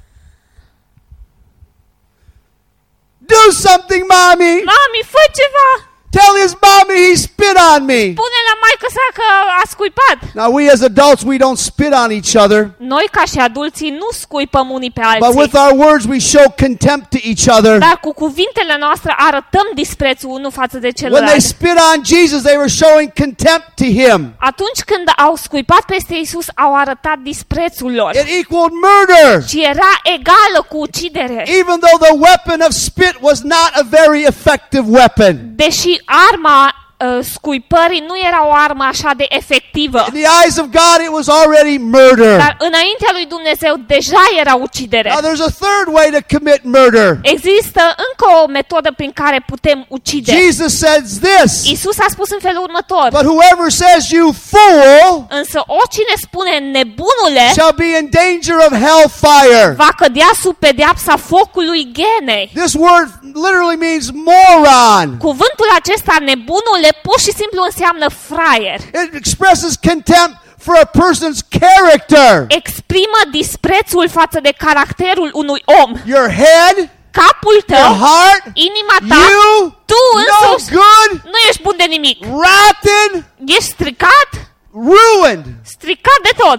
Do something, mommy. Mami, fă ceva. Tell his mommy he spit on me. Spune la maică pensa că a scuipat. Now we as adults, we don't spit on each other, Noi ca și adulții nu scuipăm unii pe but alții, with our words we show contempt to each other. dar cu cuvintele noastre arătăm disprețul unul față de When they celălalt. spit on Jesus, they were showing contempt to him. Atunci când au scuipat peste Iisus, au arătat disprețul lor. It equaled murder. Și era egală cu ucidere. Even though the weapon of spit was not a very effective weapon. Deși arma scuipării nu era o armă așa de efectivă, In the eyes of God, it was already murder. dar înaintea lui Dumnezeu deja era ucidere. Now there's a third way to commit murder. Există încă o metodă prin care putem ucide. Jesus says this, Iisus a spus în felul următor: but whoever says you fool însă oricine spune nebunule shall be in danger of hellfire. va cădea sub pedeapsa focului ghenei. This word literally means moron. Cuvântul acesta nebunule pur și simplu înseamnă fraier. It expresses contempt for a person's character. Exprimă disprețul față de caracterul unui om. Your head, Capul your tău, heart, inima ta, you, tu no însuși good, nu ești bun de nimic. rotten, Ești stricat, ruined. stricat de tot.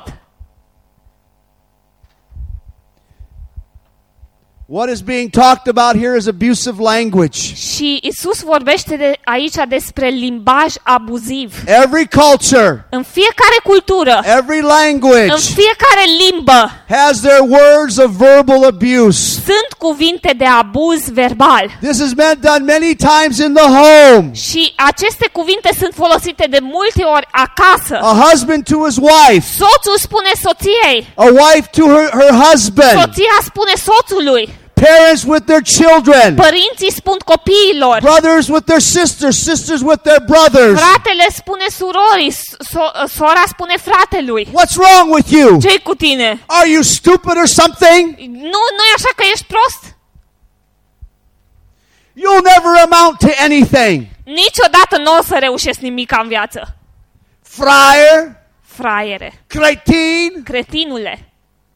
What is being talked about here is abusive language. Și Isus vorbește aici despre limbaj abuziv. Every culture, În fiecare cultură, every în language fiecare limbă, has their words of verbal abuse. sunt cuvinte de abuz verbal. This has been done many times in the home. Și aceste cuvinte sunt folosite de multe ori acasă. A husband to his wife, Soțul spune soției, a wife to her husband, soția spune soțului, parents with their children, părinții spun copiilor, brothers with their sisters, sisters with their brothers. fratele spune surorii, sora spune fratelui. What's wrong with you? Ce-i cu tine? Are you stupid or something? Nu e așa că ești prost? You'll never amount to anything. Niciodată nu o să reușești nimic în viață. Friar, Fraiere, cretin. cretinule.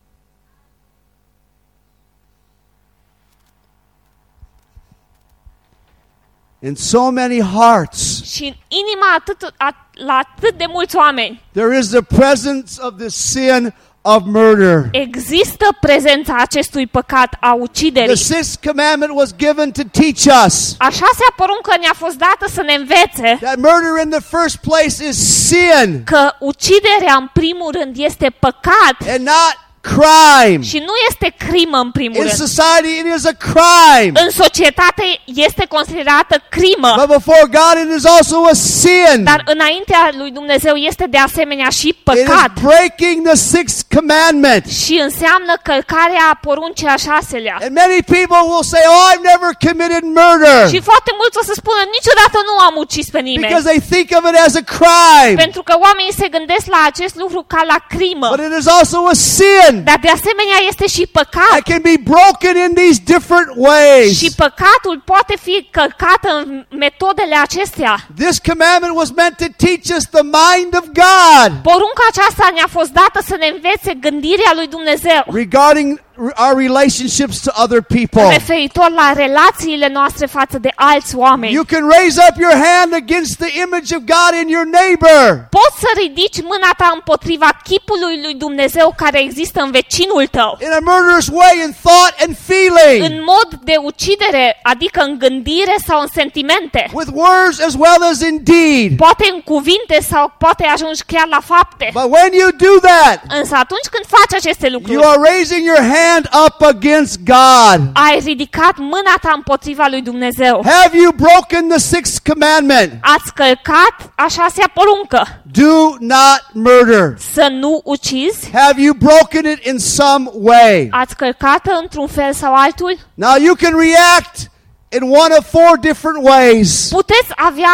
In so many hearts, Și în inima la atât de mulți oameni there is the presence of the sin of murder. există prezența acestui păcat a The uciderii. sixth commandment was given to teach us A șasea poruncă ne-a fost dată să ne învețe that murder in the first place is sin că uciderea în primul rând este păcat and not crime. și nu este crimă în primul In rând. society, it is a crime. În societate este considerată crimă, But before God, it is also a sin. dar înaintea lui Dumnezeu este de asemenea și It păcat is breaking the sixth commandment. și înseamnă călcarea a poruncii a șaselea. And many people will say, oh, I've never committed murder. Și foarte mulți o să spună, niciodată nu am ucis pe nimeni. Because they think of it as a crime. Pentru că oamenii se gândesc la acest lucru ca la crimă. But it is also a sin. Dar de asemenea este și păcat. That can be broken in these different ways. Și păcatul poate fi călcat în metodele acestea. This commandment was meant to teach us the mind of God Porunca aceasta ne-a fost dată să ne învețe gândirea lui Dumnezeu regarding our relationships to other people. referitor la relațiile noastre față de alți oameni. You can raise up your hand against the image of God in your neighbor. Poți să ridici mâna ta împotriva chipului lui Dumnezeu care există în vecinul tău. In a murderous way, in thought and feeling. În mod de ucidere, adică în gândire sau în sentimente. With words as well as in deed. Poate în cuvinte sau poate ajungi chiar la fapte. But when you do that, Însă atunci când faci aceste you lucruri, are raising your hand up against God. ai ridicat mâna ta împotriva lui Dumnezeu. Have you broken the sixth commandment? Ați călcat a șasea poruncă. Do not murder. Să nu ucizi. Have you broken it in some way? Ați călcat într-un fel sau altul? Now you can react in one of four different ways. Puteți avea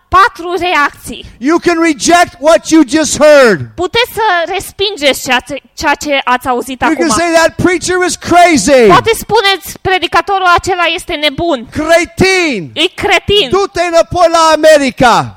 4 reacții. You can reject what you just heard. Puteți să respingeți ceea ce ați auzit You acum. can say that preacher is crazy. Poate spuneți, predicatorul acela este nebun. Cretin. E cretin. Du-te înapoi la America.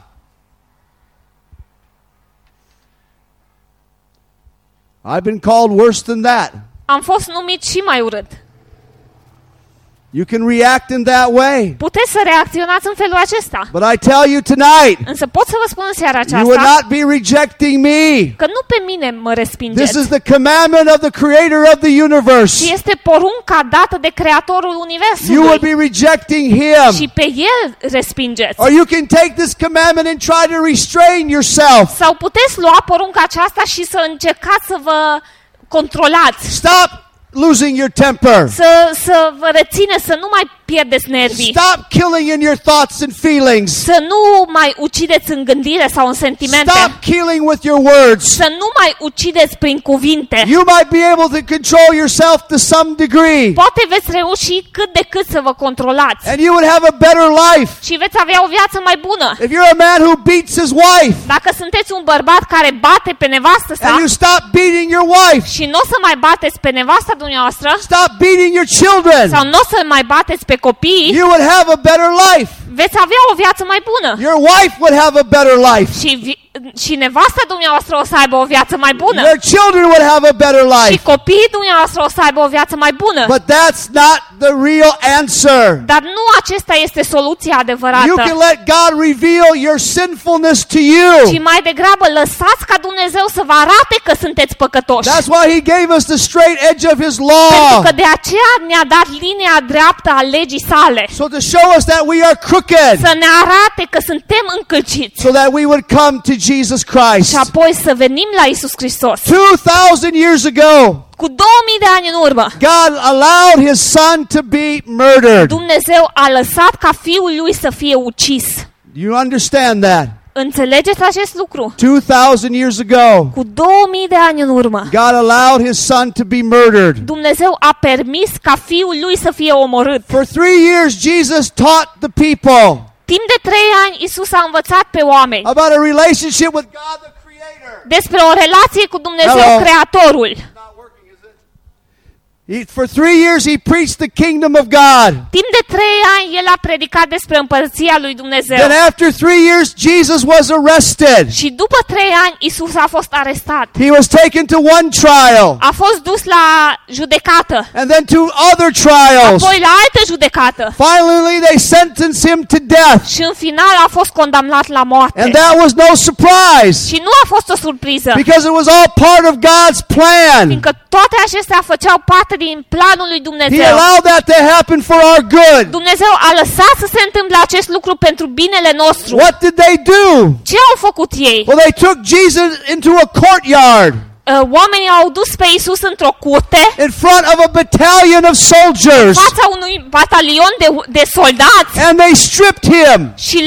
I've been called worse than that. Am fost numit și mai urât. You can react in that way. Puteți să reacționați în felul acesta. But I tell you tonight, Însă pot să vă spun în seara you will aceasta not be rejecting me. că nu pe mine mă This respingeți, is the commandment of the creator of the universe. ci este porunca dată de Creatorul You will Universului be rejecting him. și pe El respingeți. Or you can take this commandment and try to restrain yourself. Sau puteți lua porunca aceasta și să încercați să vă controlați, Stop losing your temper. să vă rețineți, să nu mai pierdeți nervii, Stop killing in your thoughts and feelings. să nu mai ucideți în gândire sau în sentimente, Stop killing with your words. să nu mai ucideți prin cuvinte. You might be able to control yourself to some degree. Poate veți reuși cât de cât să vă controlați And you would have a better life. și veți avea o viață mai bună. If you're a man who beats his wife Dacă sunteți un bărbat care bate pe nevastă sa and you stop beating your wife, și nu o să mai bateți pe nevasta dumneavoastră stop beating your children, sau nu o să mai bateți pe copii, you would have a better life. veți avea o viață mai bună. Your wife would have a better life. Și nevasta dumneavoastră o să aibă o viață mai bună. Your children would have a better Și life. copiii dumneavoastră o să aibă o viață mai bună. But that's not the real answer. Dar nu acesta este soluția You adevărată. can let God reveal your sinfulness to you. Și mai degrabă lăsați ca Dumnezeu să vă arate că sunteți păcătoși. That's why he gave us the straight edge of his Pentru law. că de aceea ne-a dat linia dreaptă a legii sale. So to show us that we are crooked, Să ne arate că suntem încălciți. so that we would come to Jesus Christ. Și apoi să venim la Iisus Hristos. 2,000 years ago, Cu 2000 de ani în urmă, God allowed his son to be murdered. Dumnezeu a lăsat ca Fiul Lui să fie ucis. You understand that? Înțelegeți acest lucru? 2,000 years ago, Cu 2000 de ani în urmă, God allowed his son to be murdered. Dumnezeu a permis ca Fiul Lui să fie omorât. For 3 years, Jesus taught the people Timp de 3 ani, Iisus a învățat pe oameni about a relationship with God the Creator. despre o relație cu Dumnezeu Hello. Creatorul. Not working, is it? For 3 years, he preached the kingdom of God. Timp de 3 ani, El a predicat despre împărăția lui Dumnezeu. Then after 3 years, Jesus was arrested. Și după 3 ani, Iisus a fost arestat. He was taken to one trial, A fost dus la judecată, and then to other trials. apoi la altă judecată. Finally, they sentenced him to death. Și în final a fost condamnat la moarte. And that was no surprise, Și nu a fost o surpriză, because it was all part of God's plan. fiindcă toate acestea făceau parte din planul lui He Dumnezeu. allowed that to happen for our good. Dumnezeu a lăsat să se întâmple acest lucru pentru binele nostru. What did they do? Ce au făcut ei? Well, they took Jesus into a courtyard Oamenii au dus pe Iisus într-o curte, in front of a battalion of soldiers, fața unui batalion de soldați and they stripped him. și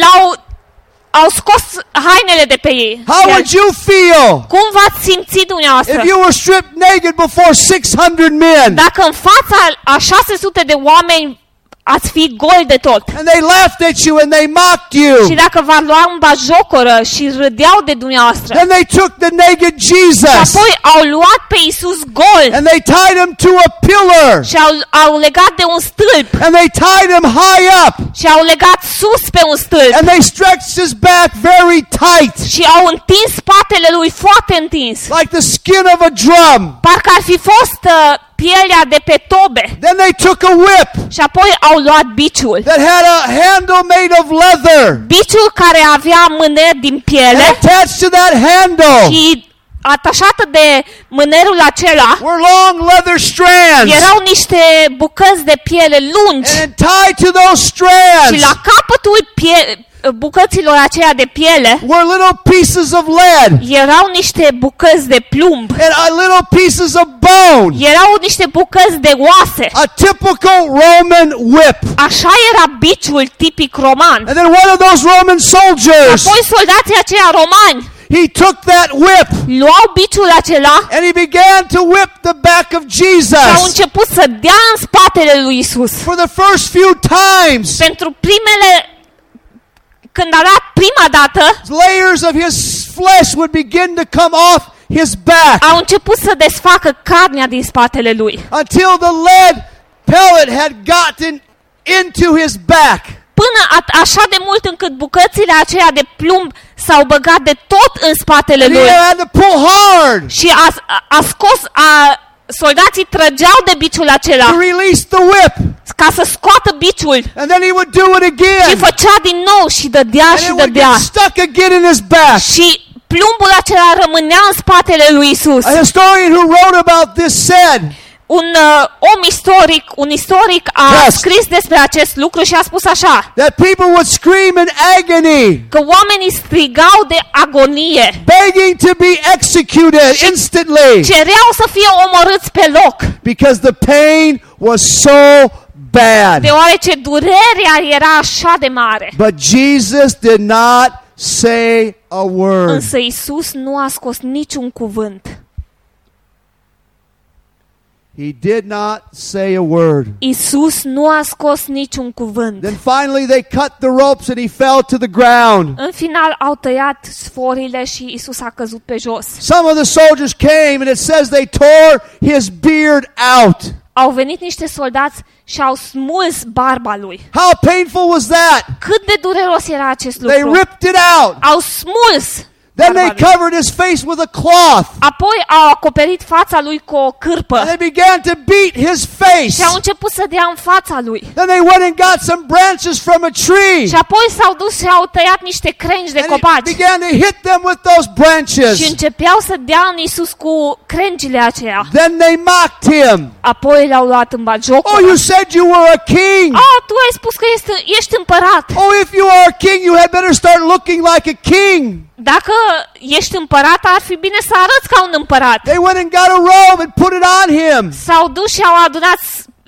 au scos hainele de pe ei. How would you feel Cum v-ați simțit dumneavoastră? if you were stripped naked before 600 men, Dacă în fața a 600 de oameni ați fi gol de tot and they laughed at you and they mocked și you? dacă v-ar lua în bajocoră și râdeau de dumneavoastră Then they took the naked și Jesus apoi au luat pe Iisus gol and they tied him to a pillar, și au legat de un stâlp and they tied him high up, și au legat sus pe un stâlp and they stretched his back very tight, și au întins spatele lui foarte întins, like the skin of a drum. parcă ar fi fost pielea de pe tobe. Then they took a whip Și apoi au luat biciul. that had a handle made of leather, Biciul care avea mâneri din and piele attached to that handle și atașată de mânerul acela were long leather strands, erau niște bucăți de piele lungi and tied to those și strands la capătul bucăților aceia de piele were little pieces of lead erau niște bucăți de plumb, and little pieces of bone. erau niște bucăți de oase. A typical Roman whip. Așa era biciul tipic roman. And then one of those Roman soldiers, Apoi soldații aceia romani he took that whip luau biciul acela and he began to whip the back of și au Jesus. început să dea în spatele lui Isus. For the first few times, Pentru când a dat prima dată, layers of his flesh would begin to come off his back au început să desfacă carnea din spatele lui. until the lead pellet had gotten into his back. Până așa de mult încât bucățile aceia de plumb s-au băgat de tot în spatele And he lui had to pull hard. și a scos, soldații trăgeau de biciul acela to release the whip. ca să scoată biciul And then he would do it și again. făcea din nou și dădea And și it would dădea. get stuck again in his back. Și plumbul acela rămânea în spatele lui Isus. A historian who wrote about this said, Un istoric a Yes. scris despre acest lucru și a spus așa, that people would scream in agony, că oamenii strigau de agonie, begging to be executed instantly cereau să fie omorâți pe loc, because the pain was so bad. deoarece durerea era așa de mare. But Jesus did not say a word. Însă Isus nu a scos niciun cuvânt. He did not say a word. Isus nu a scos niciun cuvânt. Then finally they cut the ropes and he fell to the ground. În final au tăiat sforile și Isus a căzut pe jos. Some of the soldiers came and it says they tore his beard out. Au venit niște soldați și au smuls barba lui. How painful was that? Cât de dureros era acest They lucru. ripped it out. Au smuls Then barba they lui. covered his face with a cloth. Apoi au acoperit fața lui cu o cârpă And they began to beat his face. și au început să dea în fața lui. Then they went and got some branches from a tree. Și apoi s-au dus și au tăiat niște crengi de And he copaci began to hit them with those și branches. începeau să dea în Isus cu crengile aceea. Then they mocked him. Apoi l-au luat în Oh, batjocură. you said you were a king. Tu ai spus că ești împărat. Oh, if you are a king, you had better start looking like a king. Dacă ești împărat, ar fi bine să arăți ca un împărat. They went and got a robe and put it on him. S-au dus și au adunat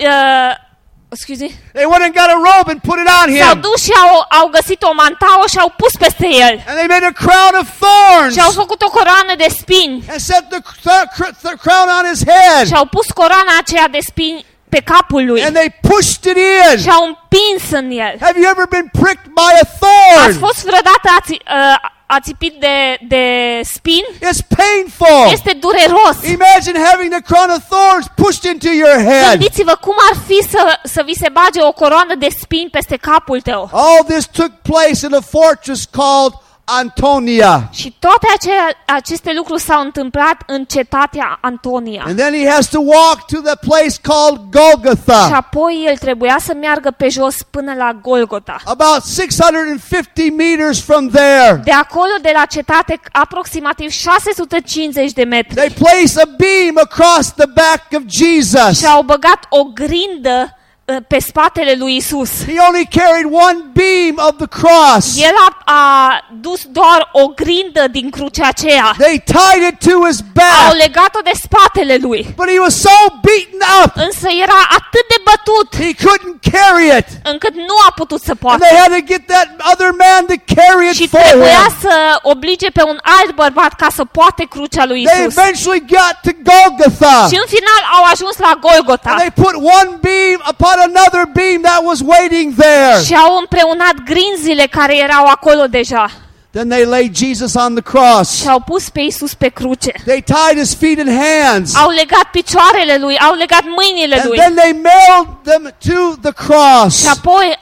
excuse me. They went and got a robe and put it on S-au him. dus și au găsit o mantaua și au pus peste el. And they made a crown of thorns Și au făcut o coroană de spini. and set the crown on his head. Și au pus coroana aceea de spini pe capul lui. And they pushed it in. Și au împins în el. Have you ever been pricked by a Ați thorn? fost vreodată ațipit de spini? It's painful. Este dureros. Imagine having the crown of thorns pushed into your head. Gândiți-vă cum ar fi să vi se bage o coroană de spini peste capul tău. All this took place in a fortress called Antonia. Și toate aceste lucruri s-au întâmplat în cetatea Antonia. And then he has to walk to the place called Și Golgotha, apoi el trebuia să meargă pe jos până la Golgota. about 650 meters from there. De acolo, de la cetate, aproximativ 650 de metri. They place a beam across the back of Jesus. Și au băgat o grindă pe spatele lui Isus. He only carried one beam of the cross. El a dus doar o grindă din crucea aceea. They tied it to his Au back, legat-o de spatele lui. but he was so beaten up, Însă era atât de bătut he couldn't carry it. încât nu a putut să And poată. they had to get that other man to carry Și it for trebuia him. să oblige pe un alt bărbat ca să poate crucea lui They Isus. eventually got to Golgotha. Și în final au ajuns la Golgota. And they put one beam upon another beam that was waiting there. Și au împreunat grinzile care erau acolo deja. Then they laid Jesus on the cross. Și au pus pe Isus pe cruce. They tied his feet and hands. Au legat picioarele lui, au legat mâinile And lui. then they nailed them to the cross. Și apoi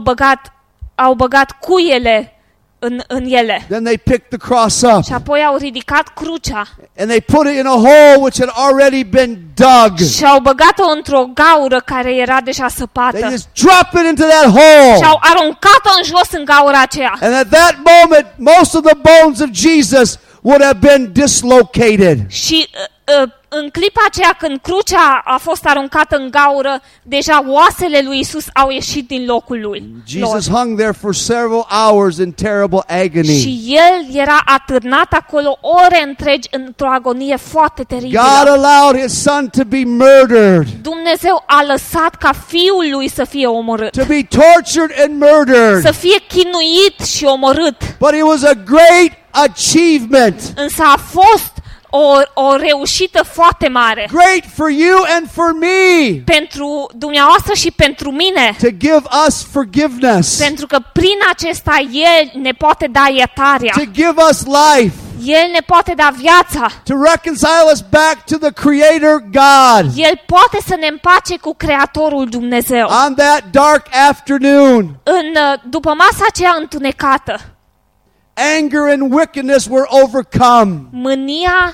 au băgat cuiele în ele. Then they picked the cross up. Și apoi au ridicat crucea And they put it in a hole which had already been dug. și au băgat-o într-o gaură care era deja They săpată. just dropped it into that Și hole. au aruncat-o în jos în gaura aceea. And at that moment, most of the bones of Jesus would have been dislocated. Și în clipa aceea când crucea a fost aruncată în gaură, deja oasele lui Isus au ieșit din locul lui. Jesus hung there for several hours in terrible agony. Și el era atârnat acolo ore întregi într-o agonie foarte God teribilă. allowed his son to be murdered, Dumnezeu a lăsat ca fiul lui să fie omorât, to be tortured and murdered. să fie chinuit și omorât. But it was a great achievement. Însă a fost o reușită foarte mare Great for you and for me pentru dumneavoastră și pentru mine, to give us forgiveness, pentru că prin acesta El ne poate da iertarea, to give us life, El ne poate da viața, to reconcile us back to the Creator God. El poate să ne împace cu Creatorul Dumnezeu. On that dark afternoon, După masa aceea întunecată, anger and wickedness were overcome. mânia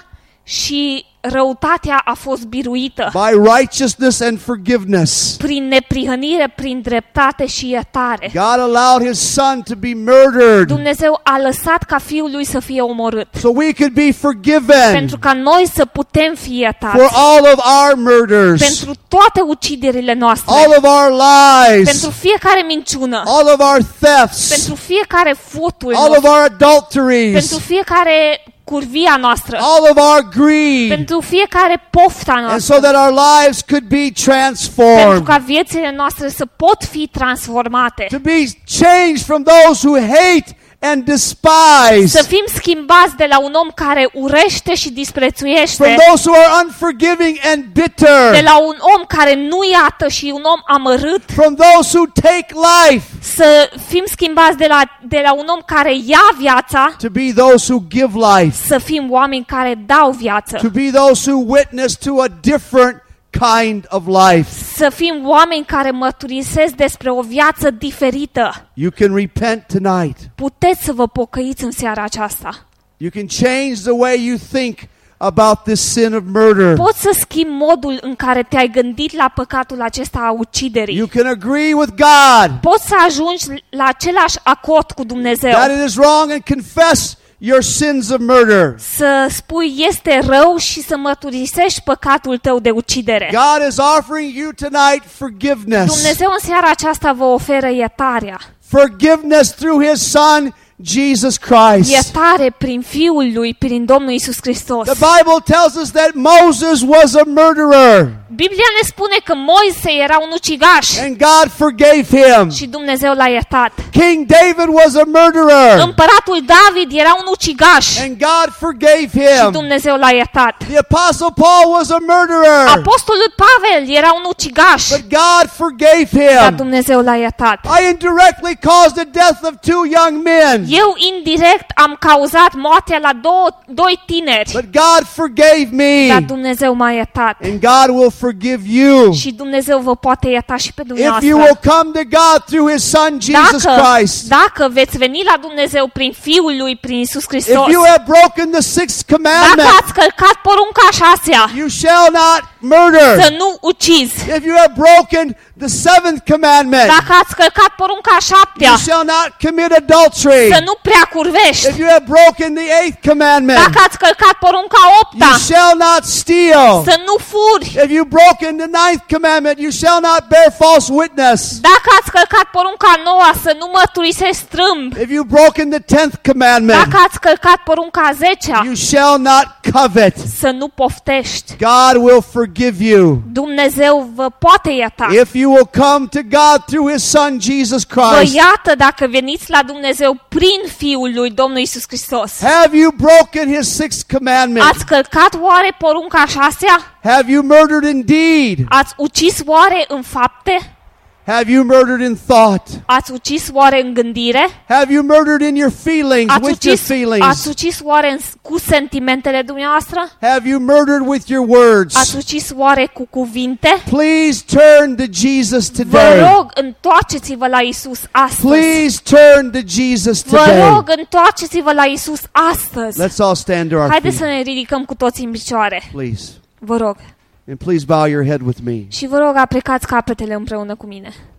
și răutatea a fost biruită by righteousness and forgiveness. prin neprihănire, prin dreptate și iertare. God allowed his son to be murdered Dumnezeu a lăsat ca Fiul lui să fie omorât so we could be forgiven pentru ca noi să putem fi iertați for all of our murders, pentru toate uciderile noastre, all of our lies, pentru fiecare minciună, all of our thefts, pentru fiecare furtul all of nostru, our adulteries, pentru fiecare curvia noastră, all of our greed, pentru fiecare pofta and so noastră, that our lives could be pentru transformed, ca viețile noastre să pot fi transformate, to be changed from those who hate and despise, să fim schimbați de la un om care urește și from disprețuiește, those who are unforgiving and de bitter, la un om care nu iată și un om amărât, from those who take life să fim schimbați de la un om care ia viața, to be those who give life, să fim oameni care dau viață, to be those who witness to a different kind of life. să fim oameni care mărturisesc despre o viață diferită. You can repent tonight. Puteți să vă pocăiți în seara aceasta. You can change the way you think about this sin of murder. Poți să schimbi modul în care te-ai gândit la păcatul acesta a uciderii. You can agree with God Poți să ajungi la același acord cu Dumnezeu. that it is wrong and confess your sins of murder. Să spui este rău și să mărturisești păcatul tău de ucidere. God is offering you tonight forgiveness. Dumnezeu în seara aceasta vă oferă iertarea. Forgiveness through his son, Jesus Christ. Iertare prin Fiul lui, prin Domnul Iisus Hristos. The Bible tells us that Moses was a murderer Biblia ne spune că Moise era un ucigaș and God forgave him. și Dumnezeu l-a iertat. King David was a murderer Împăratul David era un ucigaș and God forgave și him. Dumnezeu l-a iertat. The apostle Paul was a murderer, Apostolul Pavel era un ucigaș, but God forgave dar him. Dumnezeu l-a iertat. I indirectly caused the death of 2 young men, Eu indirect am cauzat moartea la doi tineri, but God forgave dar me, Dumnezeu m-a iertat. and God will forgive you Și Dumnezeu vă poate ierta și pe if you dumneavoastră. will come to God through his son Jesus Christ. Dacă veți veni la Dumnezeu prin Fiul lui, prin Iisus If Hristos, you have broken the 6th dacă commandment, ați călcat porunca a 6-a, you shall not murder. să nu ucizi, If you have broken the 7th commandment, dacă ați călcat porunca a 7-a, you shall not commit adultery. să nu prea curvești, If you have broken the 8th commandment, dacă ați călcat porunca a you 8-a, shall not steal. să nu furi, If you've broken the 9th commandment, you shall not bear false witness. dacă ați călcat porunca a 9-a, să nu mărturisești strâmb, If you've broken the 10th commandment, dacă ați călcat porunca a 10-a, you shall not covet. să nu poftești. God will forgive you Dumnezeu vă poate ierta. if you will come to God through his son Jesus Vă Christ. iată dacă veniți la Dumnezeu prin Fiul lui Domnul Iisus Hristos. Have you broken his 6th commandment? Ați călcat oare porunca a 6-a? Have you murdered in deed? Ați ucis oare în fapte? Have you murdered in thought? Ați ucis oare în gândire? Have you murdered in your feelings, with your Ați feelings? ucis oare cu sentimentele dumneavoastră? Have you murdered with your words? Ați ucis oare cu cuvinte? Please turn to Jesus Vă today. rog, întoarceți-vă la Iisus astăzi. Please turn to Jesus Vă today. rog, întoarceți-vă la Iisus astăzi. Let's all stand to our Haideți să feet, ne ridicăm cu toții în picioare. please. Vă rog. And please bow your head with me. Și vă rog, aplicați capetele împreună cu mine.